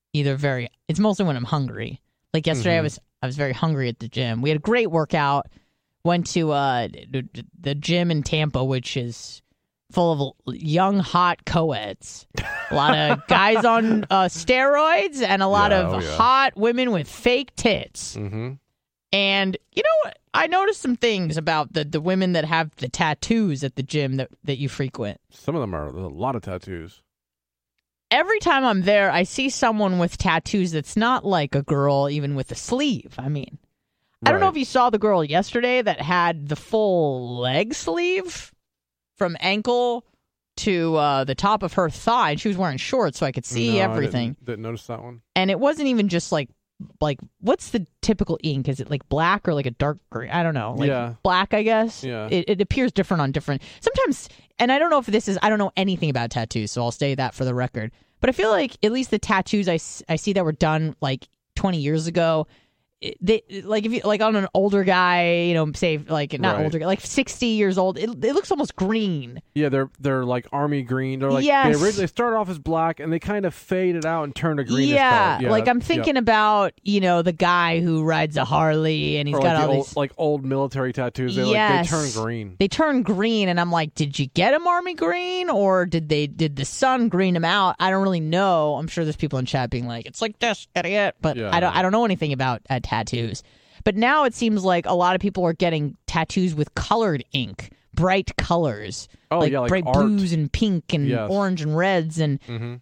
it's mostly when I'm hungry. Like yesterday, I was very hungry at the gym. We had a great workout. Went to the gym in Tampa, which is full of young, hot co-eds. A lot of guys on steroids and a lot of hot women with fake tits. Mm-hmm. And you know what? I noticed some things about the women that have the tattoos at the gym that you frequent. Some of them are a lot of tattoos. Every time I'm there, I see someone with tattoos that's not like a girl, even with a sleeve. I mean, I don't know if you saw the girl yesterday that had the full leg sleeve from ankle to the top of her thigh. And she was wearing shorts, so I could see everything. I didn't notice that one. And it wasn't even just like what's the typical ink? Is it like black or like a dark green? I don't know. Like black, I guess. Yeah. It appears different on different. Sometimes, and I don't know if this is. I don't know anything about tattoos, so I'll say that for the record. But I feel like at least the tattoos I see that were done like 20 years ago, they like if you like on an older guy, you know, say like not older, like 60 years old, it looks almost green. Yeah, they're like army green. They're like they started off as black and they kind of faded out and turned a greenish color. Yeah, like I'm thinking about the guy who rides a Harley and he's got all these old military tattoos. They turn green. They turn green, and I'm like, did you get him army green or did the sun green him out? I don't really know. I'm sure there's people in chat being like, it's like this, idiot, but I don't know anything about tattoos. But now it seems like a lot of people are getting tattoos with colored ink, bright colors, like bright art. Blues and pink and orange and reds. And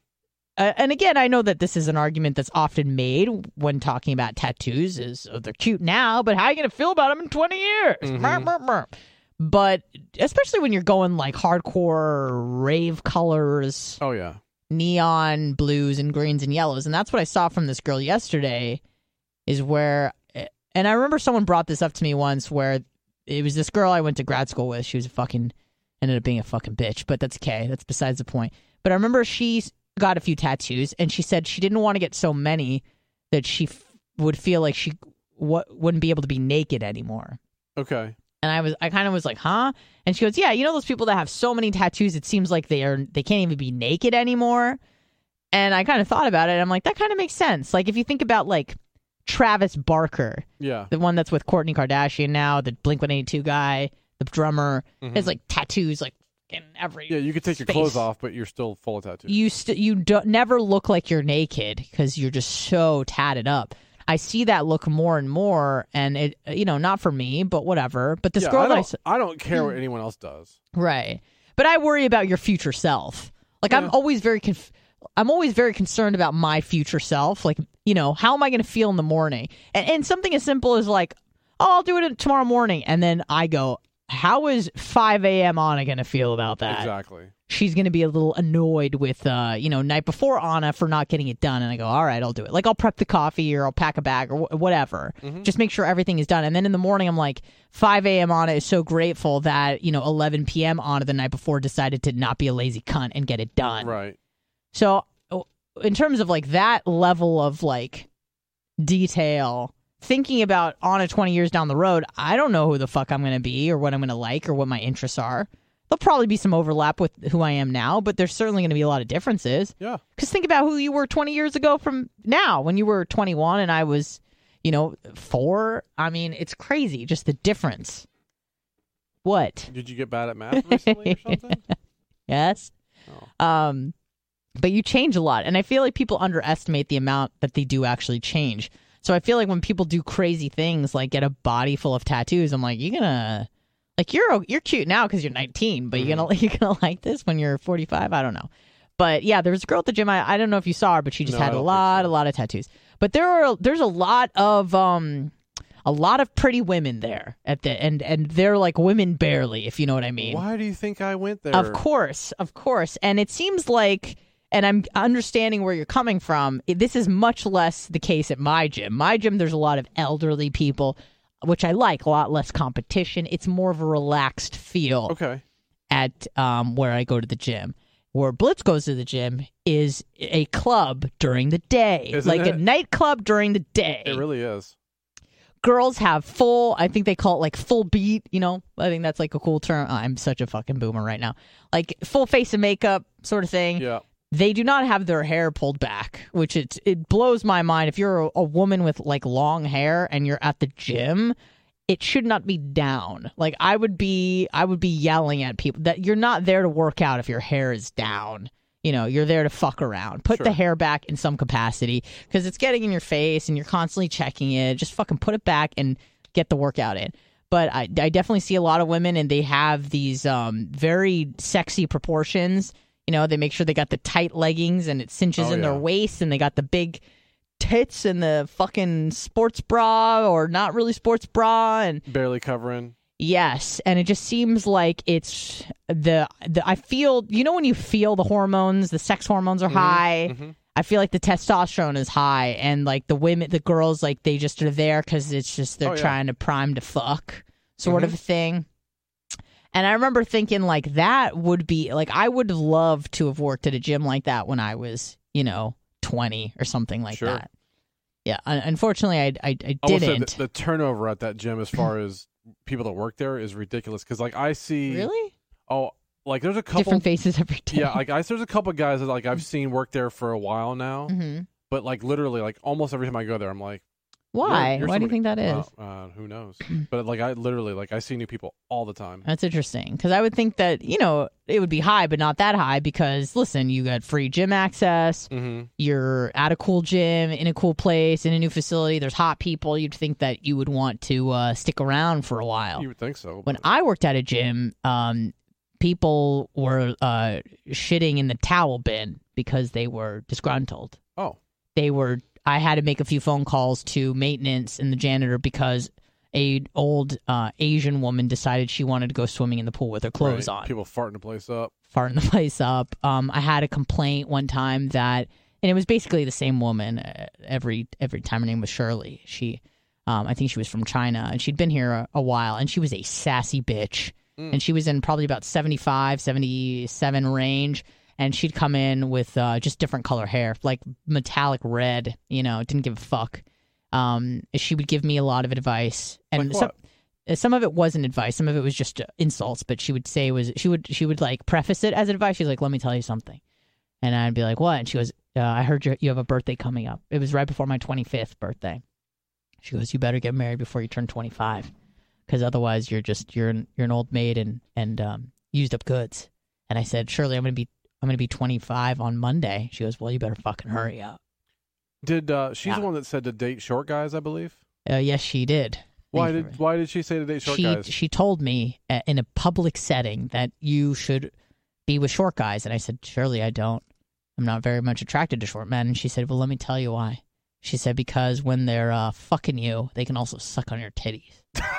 and again, I know that this is an argument that's often made when talking about tattoos is they're cute now, but how are you going to feel about them in 20 years? But especially when you're going like hardcore rave colors. Oh, yeah. Neon blues and greens and yellows. And that's what I saw from this girl yesterday. Is where, and I remember someone brought this up to me once where it was this girl I went to grad school with. She was ended up being a fucking bitch, but that's okay. That's besides the point. But I remember she got a few tattoos, and she said she didn't want to get so many that she would feel like she wouldn't be able to be naked anymore. Okay. And I kind of was like, huh? And she goes, yeah, those people that have so many tattoos, it seems like they can't even be naked anymore. And I kind of thought about it. And I'm like, that kind of makes sense. Like if you think about like Travis Barker, the one that's with Kourtney Kardashian now, the Blink-182 guy, the drummer, has like tattoos like in every you could take space. Your clothes off, but you're still full of tattoos. You never look like you're naked because you're just so tatted up. I see that look more and more, and it not for me, but whatever. But this girl I don't care what anyone else does, right? But I worry about your future self. Like I'm always very concerned about my future self. Like, how am I going to feel in the morning? And something as simple as like, I'll do it tomorrow morning. And then I go, how is 5 a.m. Anna going to feel about that? Exactly. She's going to be a little annoyed with, night before Anna for not getting it done. And I go, all right, I'll do it. Like I'll prep the coffee or I'll pack a bag or whatever. Just make sure everything is done. And then in the morning, I'm like, 5 a.m. Anna is so grateful that, 11 p.m. Anna the night before decided to not be a lazy cunt and get it done. Right. So in terms of like that level of like detail, thinking about Anna 20 years down the road, I don't know who the fuck I'm going to be or what I'm going to like or what my interests are. There'll probably be some overlap with who I am now, but there's certainly going to be a lot of differences. Yeah. Because think about who you were 20 years ago from now when you were 21 and I was, 4. I mean, it's crazy, just the difference. What? Did you get bad at math recently or something? Yes. Oh. But you change a lot. And I feel like people underestimate the amount that they do actually change. So I feel like when people do crazy things like get a body full of tattoos, I'm like, you're cute now because you're 19, but you're gonna like this when you're 45. I don't know. But yeah, there was a girl at the gym. I don't know if you saw her, but she just had a lot of tattoos. But there's a lot of pretty women there at the and they're like women barely, if you know what I mean. Why do you think I went there? Of course. And it seems like, and I'm understanding where you're coming from, this is much less the case at my gym. My gym, there's a lot of elderly people, which I like, a lot less competition. It's more of a relaxed feel at where I go to the gym. Where Blitz goes to the gym is a club during the day. A nightclub during the day. It really is. Girls have I think they call it like full beat, I think that's like a cool term. I'm such a fucking boomer right now. Like full face of makeup sort of thing. Yeah. they do not have their hair pulled back, which it blows my mind. If you're a woman with like long hair and you're at the gym, it should not be down. Like I would be yelling at people that you're not there to work out if your hair is down. You know, you're there to fuck around. Put the hair back in some capacity because it's getting in your face and you're constantly checking it. Just fucking put it back and get the workout in. But I definitely see a lot of women and they have these very sexy proportions. You know, they make sure they got the tight leggings and it cinches in their waist and they got the big tits and the fucking sports bra or not really sports bra and barely covering. Yes, and it just seems like it's the I feel, you know, when you feel the hormones, the sex hormones are high. Mm-hmm. I feel like the testosterone is high and like the girls, like they just are there because it's just they're trying to prime to fuck sort of a thing. And I remember thinking like that would be like I would love to have worked at a gym like that when I was, 20 or something like that. Yeah, unfortunately, I didn't. The turnover at that gym as far as people that work there is ridiculous because like I see like there's a couple different faces every day. Yeah, like there's a couple guys that like I've seen work there for a while now, but like literally like almost every time I go there, I'm like, why? You're Why do you think that is? Who knows? But like I literally like I see new people all the time. That's interesting because I would think that it would be high, but not that high because listen, you got free gym access. You're at a cool gym in a cool place in a new facility. There's hot people. You'd think that you would want to stick around for a while. You would think so. When I worked at a gym, people were shitting in the towel bin because they were disgruntled. Oh, I had to make a few phone calls to maintenance and the janitor because a old Asian woman decided she wanted to go swimming in the pool with her clothes on. People farting the place up. I had a complaint one time and it was basically the same woman every time. Her name was Shirley. She, I think she was from China and she'd been here a while and she was a sassy bitch. And she was in probably about 75, 77 range. And she'd come in with just different color hair, like metallic red, didn't give a fuck. She would give me a lot of advice. And like some of it wasn't advice. Some of it was just insults. But she would say she would like preface it as advice. She's like, let me tell you something. And I'd be like, what? And she goes, I heard you have a birthday coming up. It was right before my 25th birthday. She goes, you better get married before you turn 25. Because otherwise you're an old maid and used up goods. And I said, Shirley, I'm going to be 25 on Monday. She goes, well, you better fucking hurry up. Did she's the one that said to date short guys, I believe? Yes, she did. Why did she say to date short guys? She told me in a public setting that you should be with short guys. And I said, Shirley, I don't. I'm not very much attracted to short men. And she said, well, let me tell you why. She said, because when they're fucking you, they can also suck on your titties.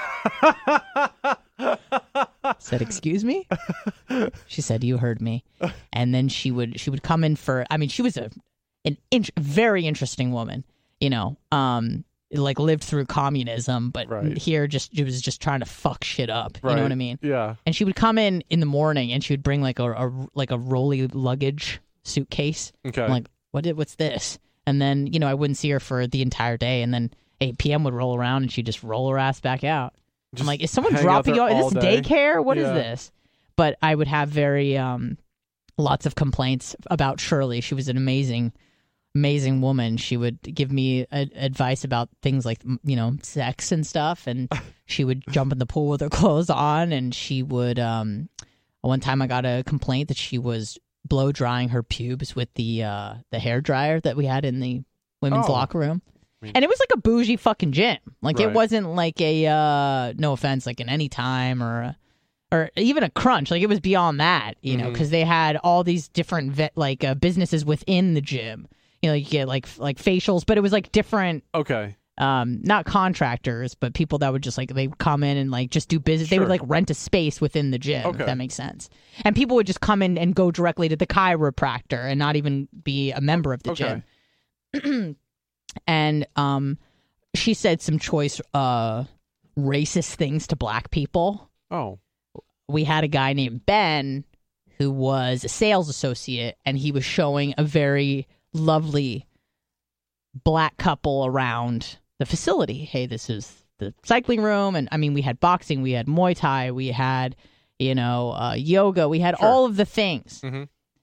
Said, excuse me? She said, you heard me. And then she would come in she was very interesting woman, like lived through communism, but here she was just trying to fuck shit up. You know what I mean? Yeah. And she would come in the morning and she would bring like a rolly luggage suitcase. Okay. I'm like, what's this? And then, I wouldn't see her for the entire day. And then 8 p.m. would roll around and she'd just roll her ass back out. I'm like, is someone dropping you? Is this daycare? What is this? But I would have very lots of complaints about Shirley. She was an amazing woman. She would give me advice about things like, sex and stuff. And she would jump in the pool with her clothes on. And she would, one time I got a complaint that she was blow drying her pubes with the hair dryer that we had in the women's locker room. And it was like a bougie fucking gym. Like it wasn't like a no offense, like an Anytime or even a Crunch. Like it was beyond that, because they had all these different businesses within the gym. You get like facials, but it was like different. Okay. Not contractors, but people that would just like they would come in and like just do business. They would like rent a space within the gym, if that makes sense. And people would just come in and go directly to the chiropractor and not even be a member of the gym. And she said some choice racist things to black people. Oh. We had a guy named Ben who was a sales associate, and he was showing a very lovely black couple around the facility. Hey, this is the cycling room. And I mean, we had boxing, we had Muay Thai, we had, yoga, we had all of the things.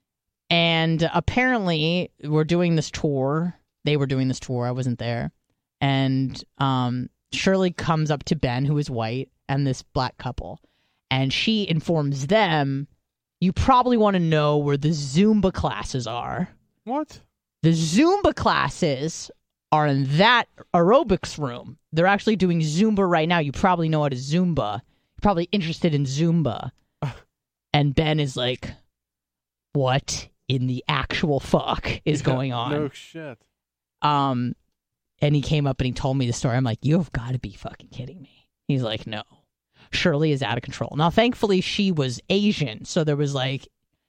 And apparently, we're doing this tour. They were doing this tour. I wasn't there. And Shirley comes up to Ben, who is white, and this black couple. And she informs them, you probably want to know where the Zumba classes are. What? The Zumba classes are in that aerobics room. They're actually doing Zumba right now. You probably know what is Zumba. You're probably interested in Zumba. And Ben is like, what in the actual fuck is going on? No shit. And he came up and he told me the story. I'm like, you have got to be fucking kidding me. He's like, no. Shirley is out of control. Now, thankfully, she was Asian. So there was like,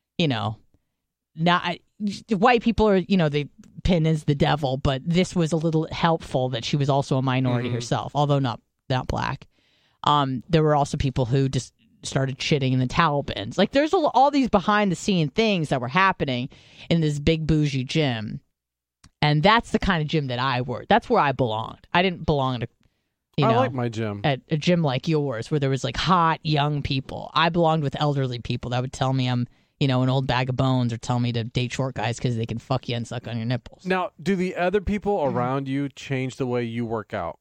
white people are, they pin as the devil. But this was a little helpful that she was also a minority herself, although not black. There were also people who just started shitting in the towel bins. Like, there's all these behind the scene things that were happening in this big bougie gym. And that's the kind of gym that I worked. That's where I belonged. I didn't belong to, I like my gym. At a gym like yours where there was like hot young people. I belonged with elderly people that would tell me I'm, an old bag of bones, or tell me to date short guys because they can fuck you and suck on your nipples. Now, do the other people around you change the way you work out?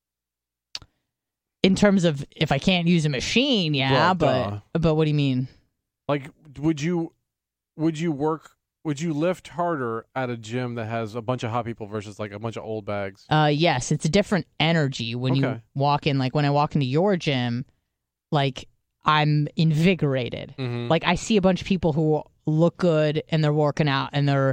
In terms of if I can't use a machine, yeah, but what do you mean? Like, would you lift harder at a gym that has a bunch of hot people versus like a bunch of old bags? Yes, it's a different energy when you walk in. Like when I walk into your gym, like I'm invigorated. Mm-hmm. Like I see a bunch of people who look good and they're working out and they're,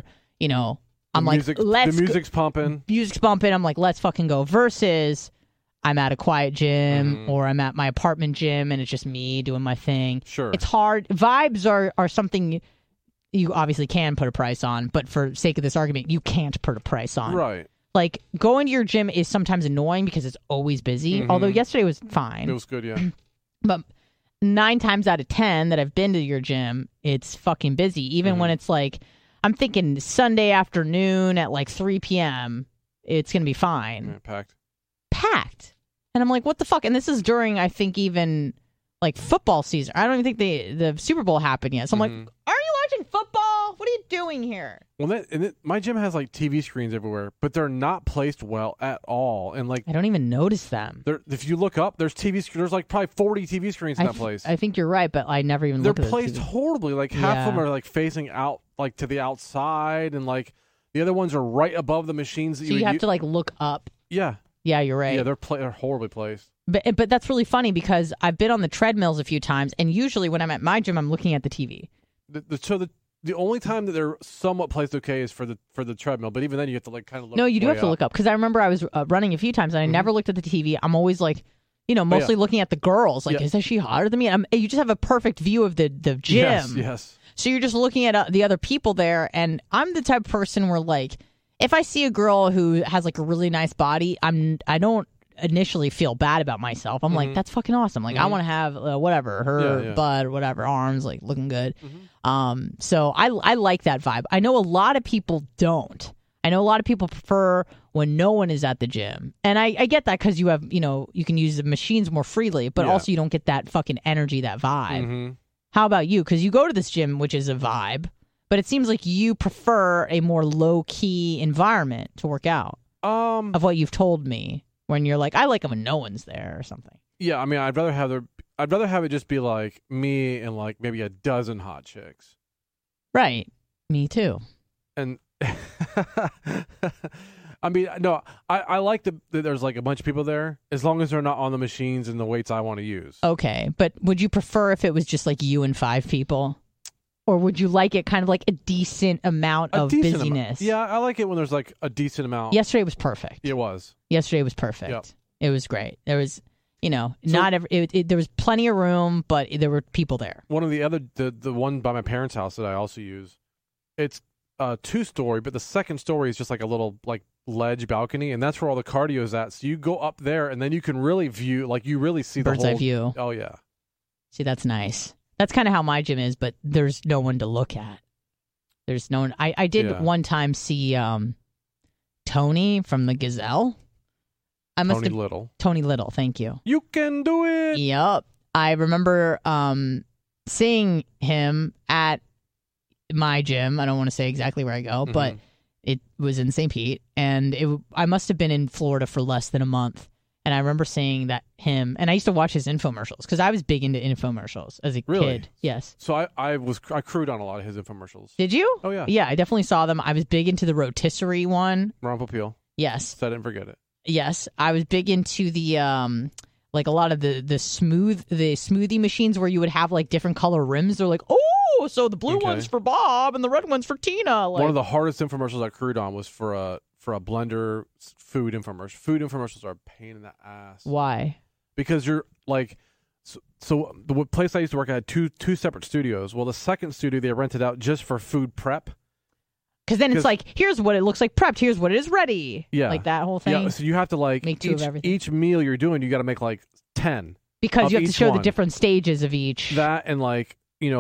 I'm like, the music's pumping. Music's bumping. I'm like, let's fucking go. Versus I'm at a quiet gym or I'm at my apartment gym and it's just me doing my thing. Sure. It's hard. Vibes are something you obviously can put a price on, but for sake of this argument, you can't put a price on. Right. Like, going to your gym is sometimes annoying because it's always busy, although yesterday was fine. It was good, yeah. But 9 times out of 10 that I've been to your gym, it's fucking busy. Even when it's like, I'm thinking Sunday afternoon at like 3 p.m., it's going to be fine. Yeah, Packed. And I'm like, what the fuck? And this is during, I think, even like football season. I don't even think the Super Bowl happened yet. So I'm like, aren't you watching football? What are you doing here? Well, my gym has like TV screens everywhere, but they're not placed well at all. And like, I don't even notice them. If you look up, there's there's like probably 40 TV screens in that place. I think you're right, but I never even they're look at placed horribly. Like half of them are like facing out, like to the outside, and like the other ones are right above the machines. That you have to like look up. Yeah. Yeah, you're right. Yeah, they're horribly placed. But that's really funny because I've been on the treadmills a few times, and usually when I'm at my gym, I'm looking at the TV. The only time that they're somewhat placed okay is for the treadmill, but even then you have to like kind of look. No, you do have to look up because I remember I was running a few times and I never looked at the TV. I'm always like, mostly looking at the girls. Like, is she hotter than me? You just have a perfect view of the gym. Yes. So you're just looking at the other people there, and I'm the type of person where like, if I see a girl who has like a really nice body, I don't initially feel bad about myself. I'm like, that's fucking awesome. Like I want to have whatever, her butt or whatever, arms like looking good. So I like that vibe. I know a lot of people don't. I know a lot of people prefer when no one is at the gym. And I get that because you have, you can use the machines more freely, but also you don't get that fucking energy, that vibe. How about you? Because you go to this gym, which is a vibe. But it seems like you prefer a more low-key environment to work out. Of what you've told me, when you're like, I like them when no one's there or something. Yeah, I mean, I'd rather have it just be like me and like maybe a dozen hot chicks. Right. Me too. And I mean, no, I like that there's like a bunch of people there as long as they're not on the machines and the weights I want to use. Okay, but would you prefer if it was just like you and 5 people? Or would you like it kind of like a decent amount of busyness? Yeah, I like it when there's like a decent amount. Yesterday was perfect. It was. Yesterday was perfect. Yep. It was great. There was, there was plenty of room, but there were people there. One of the other, the one by my parents' house that I also use, it's 2-story, but the second story is just like a little like ledge balcony, and that's where all the cardio is at. So you go up there, and then you can really view, like you really see bird's the whole eye view. Oh yeah. See, that's nice. That's kind of how my gym is, but there's no one to look at. There's no one. I did one time see Tony from the Gazelle. Tony Little. Tony Little, thank you. You can do it. Yep. I remember seeing him at my gym. I don't want to say exactly where I go, but it was in St. Pete, and I must have been in Florida for less than a month. And I remember seeing that him, and I used to watch his infomercials because I was big into infomercials as a kid. Yes. So I crewed on a lot of his infomercials. Did you? Oh yeah. Yeah, I definitely saw them. I was big into the rotisserie one. Ron Popeil. Yes. So I didn't forget it. Yes, I was big into the like a lot of the smoothie machines where you would have like different color rims. They're like, oh, so the blue one's for Bob and the red one's for Tina. Like, one of the hardest infomercials I crewed on was for a Blender food infomercial. Food infomercials are a pain in the ass. Why? Because you're like, so the place I used to work at had two separate studios. Well, the second studio they rented out just for food prep. Because then it's like, here's what it looks like prepped. Here's what it is ready. Yeah. Like that whole thing. Yeah, so you have to like, make two of everything. Each meal you're doing, you got to make like 10. Because you have to show one. the different stages of each. That and like,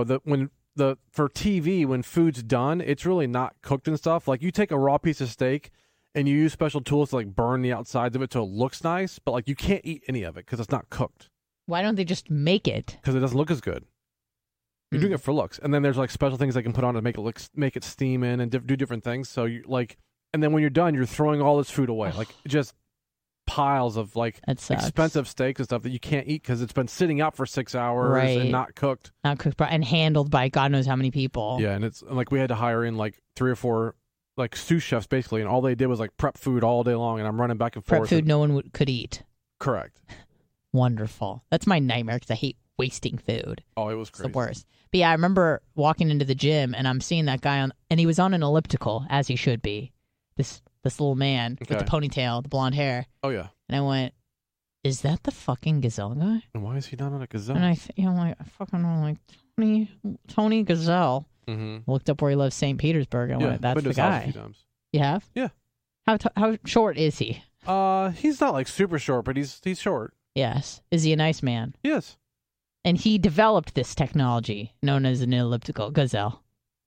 for TV, when food's done, it's really not cooked and stuff. Like you take a raw piece of steak and you use special tools to like burn the outsides of it so it looks nice, but like you can't eat any of it because it's not cooked. Why don't they just make it? Because it doesn't look as good. You're doing it for looks, and then there's like special things they can put on to make it steam in and do different things. So you like, and then when you're done, you're throwing all this food away, like just piles of like expensive steaks and stuff that you can't eat because it's been sitting out for 6 hours and not cooked, and handled by God knows how many people. Yeah, and it's like we had to hire in like 3 or 4 like sous chefs basically, and all they did was like prep food all day long, and I'm running back and forth. Prep food no one could eat. Correct. Wonderful. That's my nightmare because I hate wasting food. Oh, it was crazy. It's the worst. But yeah, I remember walking into the gym and I'm seeing that guy and he was on an elliptical, as he should be. This little man with the ponytail, the blonde hair. Oh yeah. And I went, is that the fucking Gazelle guy? And why is he not on a Gazelle? And I'm like, I fucking know, like Tony Gazelle. Mm-hmm. Looked up where he lives, St. Petersburg. I went, that's the guy. A few times. You have? Yeah. How short is he? He's not like super short, but he's short. Yes. Is he a nice man? Yes. And he developed this technology known as an elliptical Gazelle.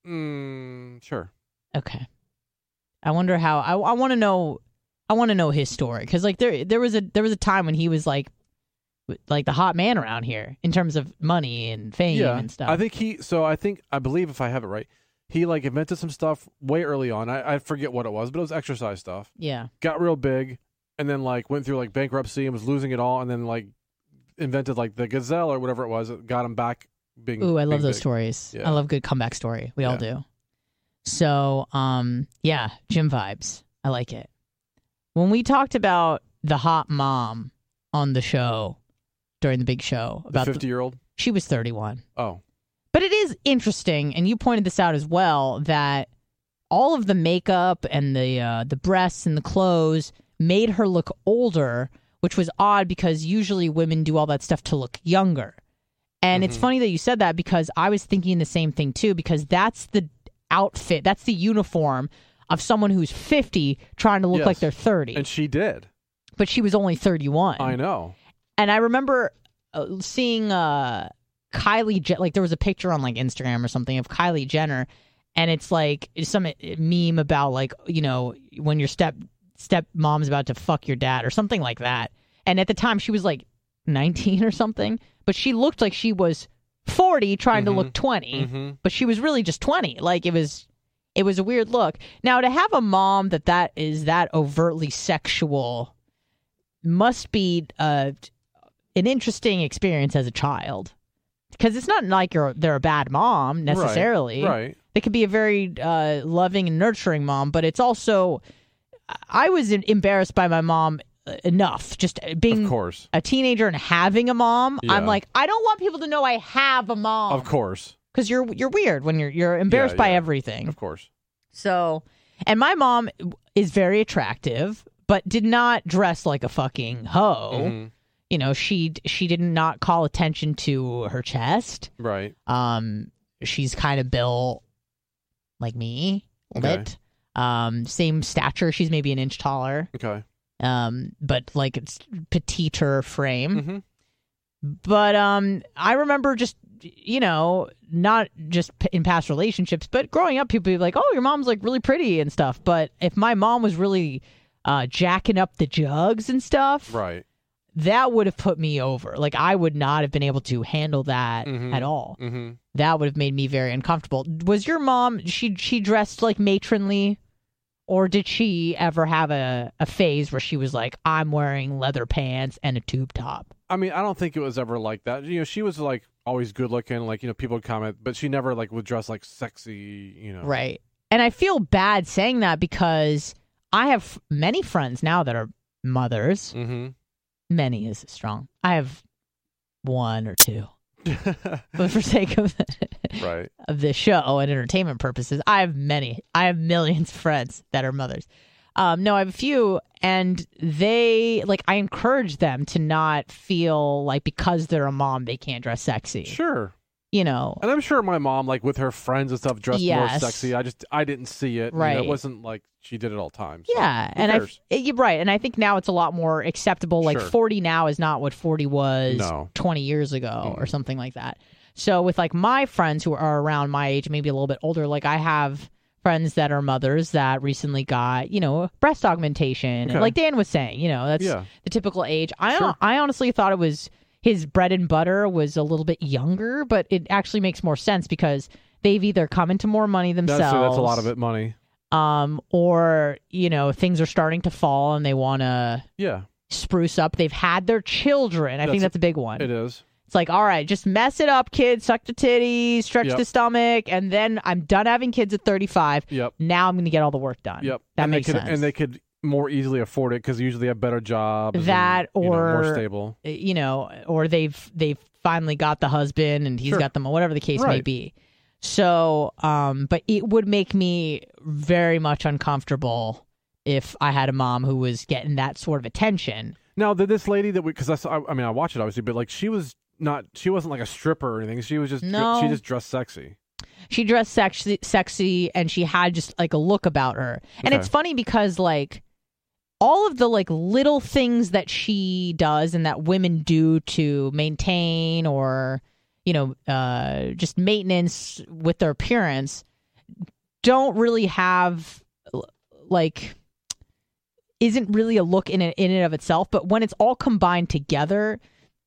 Sure. Okay. I wonder how. I want to know. I want to know his story because like there was a time when he was like the hot man around here in terms of money and fame and stuff. I think I believe if I have it right, he like invented some stuff way early on. I forget what it was, but it was exercise stuff. Yeah. Got real big, and then like went through like bankruptcy and was losing it all, and then like invented like the Gazelle or whatever it was. It got him back being. Ooh, I love those big. stories. Yeah. I love good comeback story. We all do. So, yeah, gym vibes. I like it. When we talked about the hot mom on the show during the big show about the 50-year-old, she was 31. Oh, but it is interesting, and you pointed this out as well, that all of the makeup and the breasts and the clothes made her look older, which was odd because usually women do all that stuff to look younger. And it's funny that you said that because I was thinking the same thing too, because that's the outfit, that's the uniform of someone who's 50 trying to look like they're 30. And she did. But she was only 31. I know. And I remember seeing Kylie Jenner, like there was a picture on like Instagram or something of Kylie Jenner, and it's like some meme about like, you know, when your stepmom's about to fuck your dad or something like that. And at the time she was like 19 or something, but she looked like she was 40 trying to look 20, but she was really just 20. Like it was a weird look. Now to have a mom that is that overtly sexual must be an interesting experience as a child, because it's not like they're a bad mom necessarily. Right. They could be a very loving and nurturing mom, but it's also, I was embarrassed by my mom enough just being a teenager and having a mom. Yeah. I'm like, I don't want people to know I have a mom. Of course. Because you're weird when you're embarrassed by everything. Of course. So, and my mom is very attractive, but did not dress like a fucking hoe. You know, she did not call attention to her chest. Right. She's kind of built like me, a bit. Same stature. She's maybe an inch taller. Okay. But like it's petiter frame. But I remember just, you know, not just in past relationships, but growing up, people would be like, oh, your mom's like really pretty and stuff. But if my mom was really jacking up the jugs and stuff, right, that would have put me over. Like, I would not have been able to handle that at all. Mm-hmm. That would have made me very uncomfortable. Was your mom, she dressed like matronly? Or did she ever have a phase where she was like, I'm wearing leather pants and a tube top? I mean, I don't think it was ever like that. You know, she was like always good looking, like, you know, people would comment, but she never like would dress like sexy, you know. Right. And I feel bad saying that because I have many friends now that are mothers. Mm-hmm. Many is strong. I have one or two. But for sake of right. of this show and entertainment purposes, I have many. I have millions of friends that are mothers. No, I have a few, and they, like, I encourage them to not feel like because they're a mom, they can't dress sexy. Sure. You know. And I'm sure my mom, like, with her friends and stuff, dressed more Yes. sexy. I didn't see it. Right. You know, it wasn't like she did it all the time. So Yeah, who and cares? you're right, and I think now it's a lot more acceptable. Like Sure. 40 now is not what 40 was No. 20 years ago or something like that. So with like my friends who are around my age, maybe a little bit older, like I have friends that are mothers that recently got, you know, breast augmentation. Okay. And like Dan was saying, you know, that's Yeah. the typical age. Sure. I honestly thought it was his bread and butter was a little bit younger, but it actually makes more sense because they've either come into more money themselves. That's a lot of it money. Or, you know, things are starting to fall and they want to Yeah, spruce up. They've had their children. I think that's a big one. it is. It's like, all right, just mess it up, kids. Suck the titties, stretch Yep. the stomach, and then I'm done having kids at 35. Yep. Now I'm going to get all the work done. Yep. That and makes they could, sense. And they could more easily afford it because usually have better jobs. That and, you know, or more stable. You know, or they've finally got the husband and he's Sure. got them, whatever the case may Right. be. So, but it would make me very much uncomfortable if I had a mom who was getting that sort of attention. Now, did this lady that because I mean, I watched it obviously, but like she wasn't like a stripper or anything. She was just No. she just dressed sexy. She dressed sexy, and she had just like a look about her. And Okay. it's funny because like all of the like little things that she does and that women do to maintain or, you know, just maintenance with their appearance don't really have like isn't really a look in and of itself. But when it's all combined together,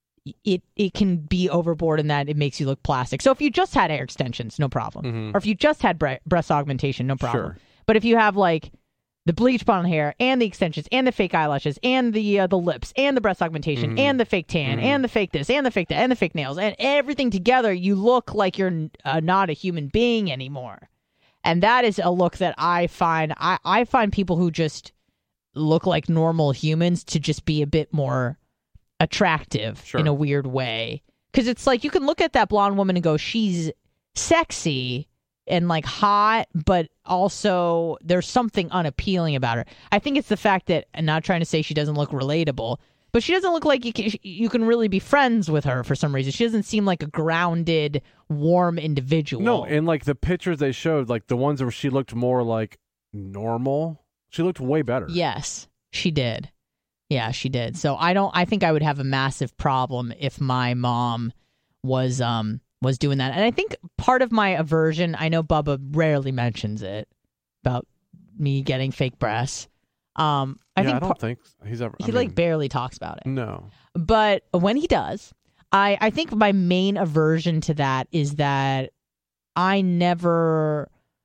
it can be overboard in that it makes you look plastic. So if you just had hair extensions, no problem. Mhm. Or if you just had breast augmentation, no problem. Sure. But if you have like the bleach blonde hair and the extensions and the fake eyelashes and the lips and the breast augmentation and the fake tan and the fake this and the fake that and the fake nails and everything together, you look like you're not a human being anymore. And that is a look that I find I find people who just look like normal humans to just be a bit more attractive Sure. in a weird way. Because it's like you can look at that blonde woman and go, she's sexy and like hot, but also there's something unappealing about her. I think it's the fact that, I'm not trying to say she doesn't look relatable, but she doesn't look like you can really be friends with her for some reason. She doesn't seem like a grounded, warm individual. No, and like the pictures they showed, like the ones where she looked more like normal, she looked way better. Yes, she did. Yeah, she did. So I think I would have a massive problem if my mom was doing that. And I think part of my aversion, I know Bubba rarely mentions it about me getting fake breasts. I don't think he's ever. he like barely talks about it. No. But when he does, I think my main aversion to that is that I never,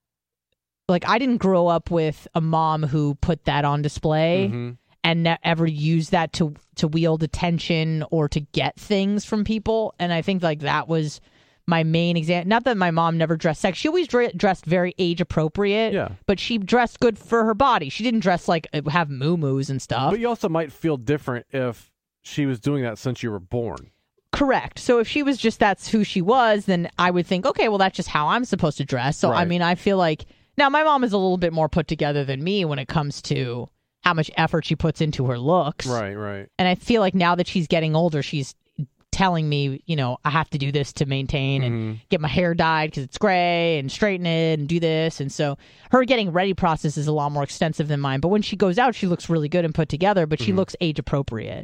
like, I didn't grow up with a mom who put that on display and ever used that to wield attention or to get things from people. And I think like that was my main example. Not that my mom never dressed sexy. She always dressed very age appropriate. Yeah. But she dressed good for her body. She didn't dress like have moo-moos and stuff. But you also might feel different if she was doing that since you were born. Correct. So if she was just that's who she was, then I would think, okay, well, that's just how I'm supposed to dress. So, I Right. mean, I feel like now my mom is a little bit more put together than me when it comes to how much effort she puts into her looks. Right. And I feel like now that she's getting older, she's telling me, you know, I have to do this to maintain and get my hair dyed because it's gray and straighten it and do this. And so her getting ready process is a lot more extensive than mine. But when she goes out, she looks really good and put together, but she looks age appropriate. Sure.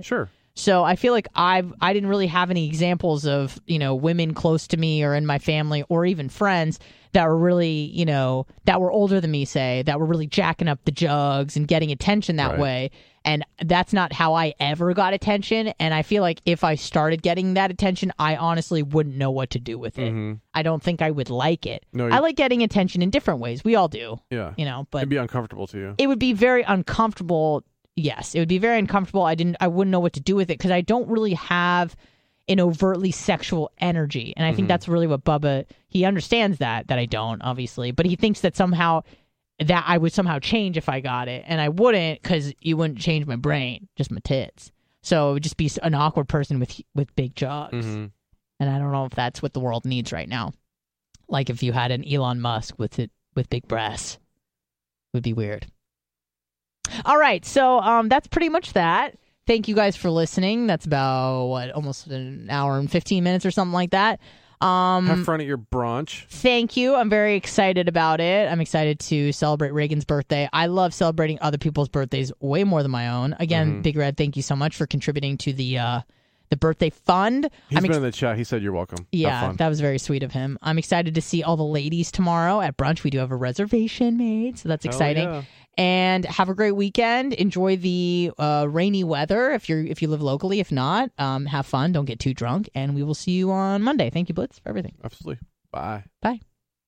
So I feel like I didn't really have any examples of, women close to me or in my family or even friends that were really, that were older than me, say, that were really jacking up the jugs and getting attention that way. And that's not how I ever got attention. And I feel like if I started getting that attention, I honestly wouldn't know what to do with it. Mm-hmm. I don't think I would like it. No, I like getting attention in different ways. We all do. Yeah. But it'd be uncomfortable to you. It would be very uncomfortable. Yes, it would be very uncomfortable. I wouldn't know what to do with it because I don't really have an overtly sexual energy. And I think that's really what Bubba, he understands that I don't, obviously. But he thinks that somehow that I would somehow change if I got it. And I wouldn't, because you wouldn't change my brain, just my tits. So it would just be an awkward person with big jugs. Mm-hmm. And I don't know if that's what the world needs right now. Like if you had an Elon Musk with big breasts. It would be weird. All right, so that's pretty much that. Thank you guys for listening. That's about, almost an hour and 15 minutes or something like that. Have fun at your brunch. Thank you. I'm very excited about it. I'm excited to celebrate Reagan's birthday. I love celebrating other people's birthdays way more than my own. Again, Big Red, thank you so much for contributing to the birthday fund. He's been in the chat. He said you're welcome. Yeah, that was very sweet of him. I'm excited to see all the ladies tomorrow at brunch. We do have a reservation made, so that's exciting. Yeah. And have a great weekend. Enjoy the rainy weather if you live locally. If not, have fun. Don't get too drunk. And we will see you on Monday. Thank you, Blitz, for everything. Absolutely. Bye. Bye.